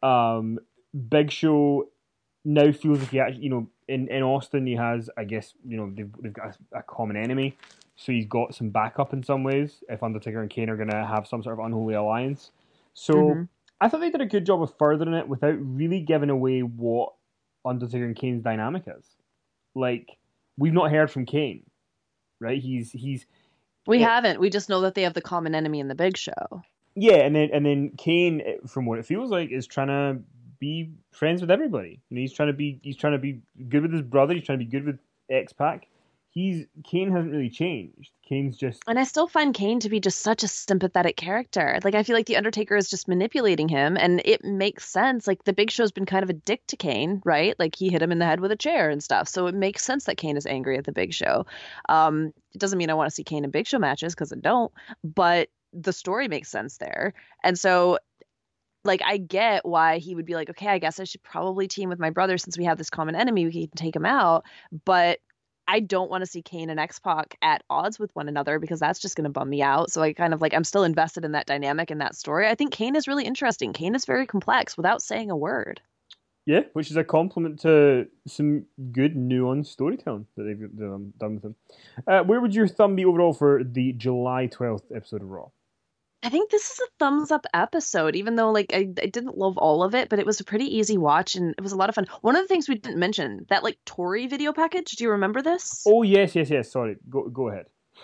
Big Show now feels like he actually, in Austin he has, I guess, they've got a common enemy. So he's got some backup in some ways if Undertaker and Kane are going to have some sort of unholy alliance. So I thought they did a good job of furthering it without really giving away what Undertaker and Kane's dynamic is. Like, we've not heard from Kane, right? We haven't. We just know that they have the common enemy in the Big Show. Yeah, and then Kane, from what it feels like, is trying to be friends with everybody. He's trying to be good with his brother. He's trying to be good with X-Pac. Kane hasn't really changed. Kane's just... And I still find Kane to be just such a sympathetic character. Like, I feel like The Undertaker is just manipulating him, and it makes sense. Like, the Big Show's been kind of a dick to Kane, right? Like, he hit him in the head with a chair and stuff. So it makes sense that Kane is angry at the Big Show. It doesn't mean I want to see Kane in Big Show matches, because I don't. But the story makes sense there. And so... like, I get why he would be like, okay, I guess I should probably team with my brother since we have this common enemy. We can take him out. But I don't want to see Kane and X-Pac at odds with one another because that's just going to bum me out. So I kind of like, I'm still invested in that dynamic and that story. I think Kane is really interesting. Kane is very complex without saying a word. Yeah, which is a compliment to some good nuanced storytelling that they've done with him. Where would your thumb be overall for the July 12th episode of Raw? I think this is a thumbs up episode, even though like I didn't love all of it, but it was a pretty easy watch and it was a lot of fun. One of the things we didn't mention, that like Tori video package, do you remember this? Oh, yes. Sorry, go ahead.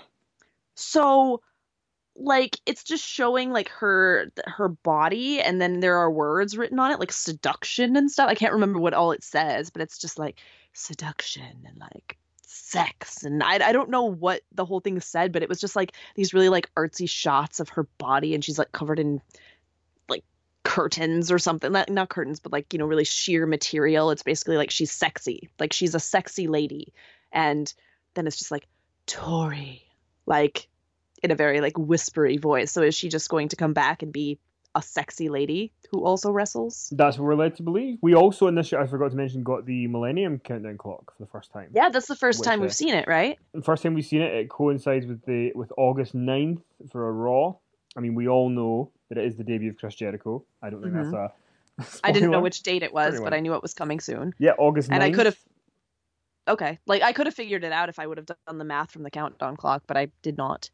So like it's just showing like her body and then there are words written on it like seduction and stuff. I can't remember what all it says, but it's just like seduction and like sex, and I don't know what the whole thing said, but it was just like these really like artsy shots of her body, and she's like covered in like curtains or something, not curtains, but like, really sheer material. It's basically like she's sexy, like she's a sexy lady, and then it's just like Tori, like in a very like whispery voice. So is she just going to come back and be a sexy lady who also wrestles? That's what we're led to believe. We also, in this show, I forgot to mention, got the Millennium Countdown clock for the first time. Yeah, that's the first time we've seen it, right? The first time we've seen it, it coincides with August 9th for a Raw. I mean, we all know that it is the debut of Chris Jericho. I don't think that's a spoiler. I didn't know which date it was, but I knew it was coming soon. Yeah, August 9th. And I could have... Okay, like I could have figured it out if I would have done the math from the countdown clock, but I did not.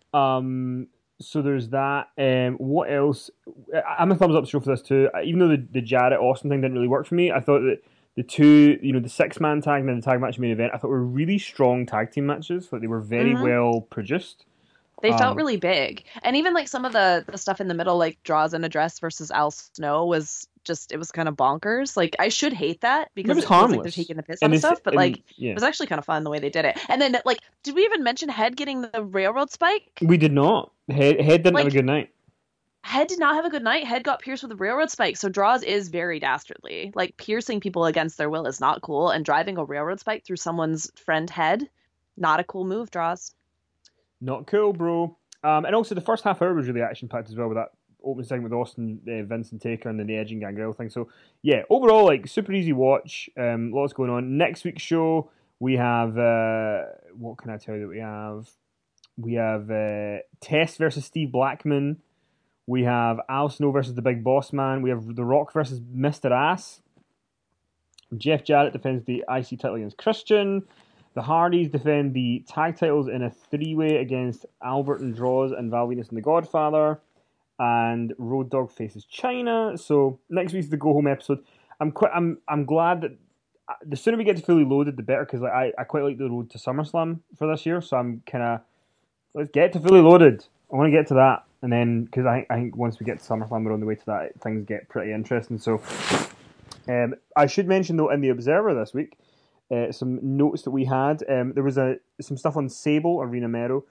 So there's that. What else? I'm a thumbs up show for this too. Even though the Jarrett Austin thing didn't really work for me, I thought that the two, the 6-man tag and then the tag match main event, I thought were really strong tag team matches. But they were very well produced. They felt really big, and even like some of the stuff in the middle, like Draws in a Dress versus Al Snow, was just, it was kind of bonkers. Like I should hate that because it feels like they're taking the piss out of stuff, but it was actually kind of fun the way they did it. And then like, did we even mention Head getting the railroad spike? We did not. Head didn't have a good night. Head did not have a good night. Head got pierced with a railroad spike. So Draws is very dastardly. Like piercing people against their will is not cool, and driving a railroad spike through someone's friend head, not a cool move, Draws. Not cool, bro. And also the first half hour was really action packed as well with that opening segment with Austin, Vince and Taker, and then the Edge and Gangrel thing. So yeah, overall like super easy watch. Lots going on. Next week's show we have what can I tell you that we have? We have Test versus Steve Blackman. We have Al Snow versus the Big Boss Man. We have The Rock versus Mr. Ass. Jeff Jarrett defends the IC title against Christian. The Hardys defend the tag titles in a three-way against Albert and Droz and Val Venis and The Godfather. And Road Dogg faces China. So next week's the go home episode. I'm glad that the sooner we get to Fully Loaded, the better, because I quite like the road to SummerSlam for this year. So I'm kind of, let's get to Fully Loaded. I want to get to that, and then because I think once we get to SummerSlam, we're on the way to that. Things get pretty interesting. So I should mention though in the Observer this week. Some notes that we had. There was some stuff on Sable Arena Mero.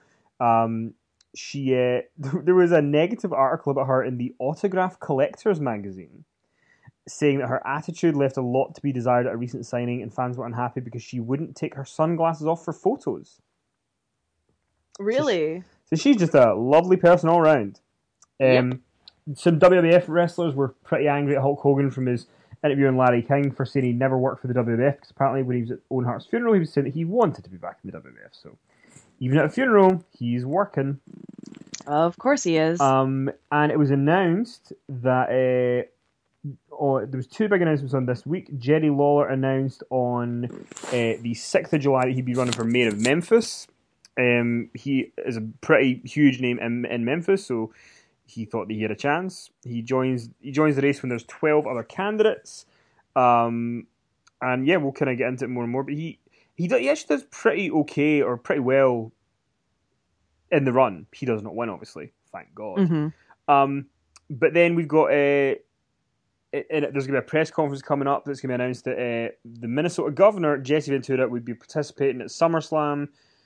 There was a negative article about her in the Autograph Collectors magazine, saying that her attitude left a lot to be desired at a recent signing, and fans were unhappy because she wouldn't take her sunglasses off for photos. Really? So she's just a lovely person all around. Yep. Some WWF wrestlers were pretty angry at Hulk Hogan from his interviewing Larry King for saying he never worked for the WWF, because apparently when he was at Owen Hart's funeral, he was saying that he wanted to be back in the WWF. So even at a funeral, he's working. Of course he is. And it was announced that there was two big announcements on this week. Jerry Lawler announced on the 6th of July that he'd be running for mayor of Memphis. He is a pretty huge name in Memphis, so he thought that he had a chance. He joins the race when there's 12 other candidates. And yeah, we'll kind of get into it more and more. But he actually does pretty okay, or pretty well in the run. He does not win, obviously. Thank God. Mm-hmm. But then we've got there's going to be a press conference coming up that's going to be announced that the Minnesota governor, Jesse Ventura, would be participating at SummerSlam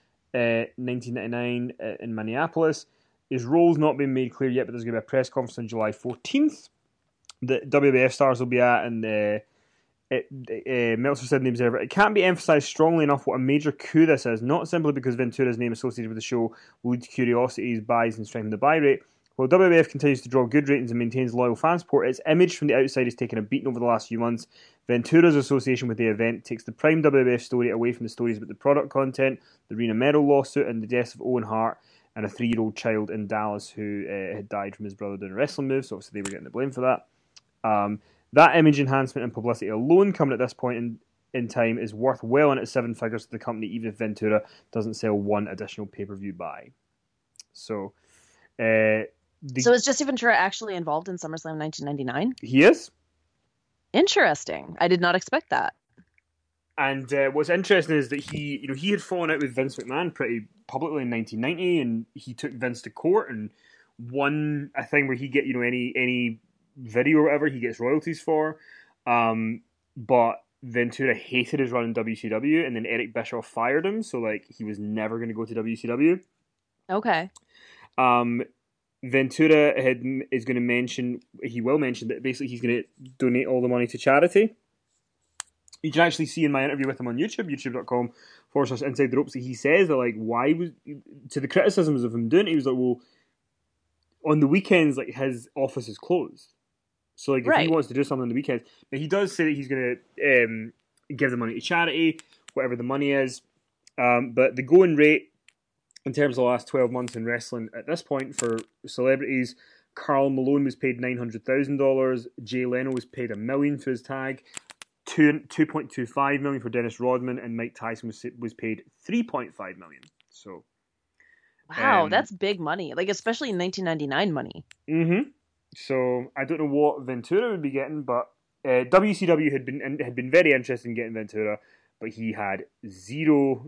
1999 in Minneapolis. His role's not been made clear yet, but there's going to be a press conference on July 14th that WWF stars will be at, and Meltzer said in the Observer, it can't be emphasized strongly enough what a major coup this is, not simply because Ventura's name associated with the show will lead to curiosities, buys, and strengthen the buy rate. While WWF continues to draw good ratings and maintains loyal fan support, its image from the outside has taken a beating over the last few months. Ventura's association with the event takes the prime WWF story away from the stories about the product content, the Rena Meadow lawsuit, and the deaths of Owen Hart and a 3-year-old child in Dallas who had died from his brother doing a wrestling move, so obviously they were getting the blame for that. That image enhancement and publicity alone coming at this point in time is worth well into 7 figures to the company, even if Ventura doesn't sell one additional pay-per-view buy. So is Jesse Ventura actually involved in SummerSlam 1999? He is. Interesting. I did not expect that. And what's interesting is that he had fallen out with Vince McMahon pretty publicly in 1990, and he took Vince to court and won a thing where he get any video or whatever he gets royalties for. But Ventura hated his run in WCW, and then Eric Bischoff fired him, so he was never going to go to WCW. Okay. Ventura will mention that basically he's going to donate all the money to charity. You can actually see in my interview with him on YouTube, youtube.com/Inside the Ropes, that he says that why was to the criticisms of him doing it, he was like, well, on the weekends his office is closed, so if he wants to do something on the weekends, but he does say that he's going to give the money to charity, whatever the money is. But the going rate in terms of the last 12 months in wrestling at this point for celebrities, Karl Malone was paid $900,000, Jay Leno was paid $1 million for his tag, $2.25 million for Dennis Rodman, and Mike Tyson was paid $3.5 million. So, wow, that's big money, especially in 1999 money. Mm-hmm. So I don't know what Ventura would be getting, but WCW had been very interested in getting Ventura, but he had zero.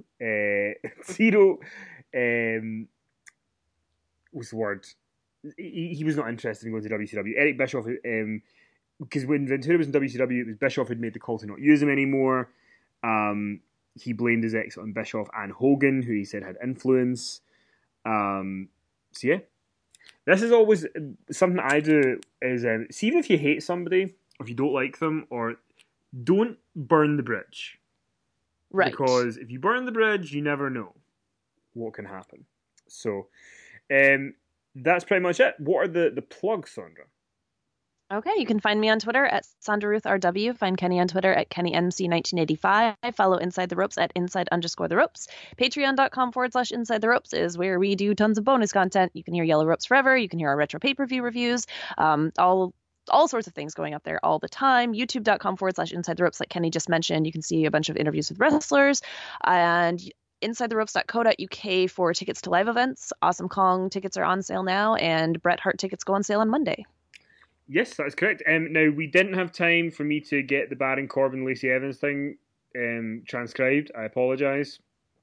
What's the word? He was not interested in going to WCW. Eric Bischoff, because when Ventura was in WCW, it was Bischoff had made the call to not use him anymore. He blamed his exit on Bischoff and Hogan, who he said had influence. So yeah, this is always something I do. Is see, even if you hate somebody, or if you don't like them, or don't burn the bridge, right? Because if you burn the bridge, you never know what can happen. So, that's pretty much it. What are the plugs, Sandra? Okay, you can find me on Twitter at SandraRuthRW. Find Kenny on Twitter at KennyNC1985. Follow Inside the Ropes at Inside_the Ropes. Patreon.com/Inside the Ropes is where we do tons of bonus content. You can hear Yellow Ropes Forever. You can hear our retro pay-per-view reviews. All sorts of things going up there all the time. YouTube.com/Inside the Ropes, like Kenny just mentioned. You can see a bunch of interviews with wrestlers. And InsideTheRopes.co.uk for tickets to live events. Awesome Kong tickets are on sale now, and Bret Hart tickets go on sale on Monday. Yes, that's correct. Now, we didn't have time for me to get the Baron Corbin Lacey Evans thing transcribed. I apologise.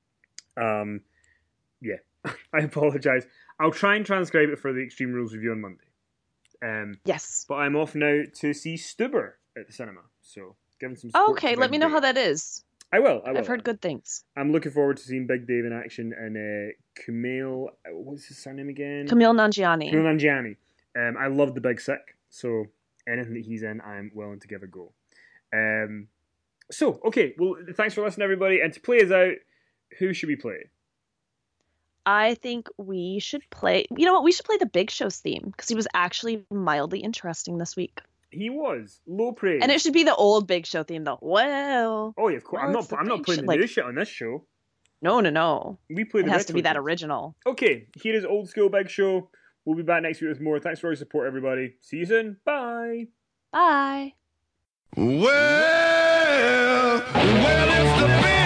Yeah, I apologise. I'll try and transcribe it for the Extreme Rules review on Monday. Yes. But I'm off now to see Stuber at the cinema. So, giving some support. Okay, let me know how that is. I will. I've heard good things. I'm looking forward to seeing Big Dave in action and Kumail. What's his surname again? Kumail Nanjiani. Kumail Nanjiani. I love the Big Sick, so anything that he's in, I'm willing to give a go. So, okay, well, thanks for listening, everybody. And to play us out, who should we play? I think we should play... You know what? We should play the Big Show's theme, because he was actually mildly interesting this week. He was. Low praise. And it should be the old Big Show theme, though. Well... Oh, yeah, of course. Well, I'm not playing the new shit on this show. No. We play the It has to be that things. original. Okay, here is Old School Big Show. We'll be back next week with more. Thanks for your support, everybody. See you soon. Bye. Bye. Well, it's the big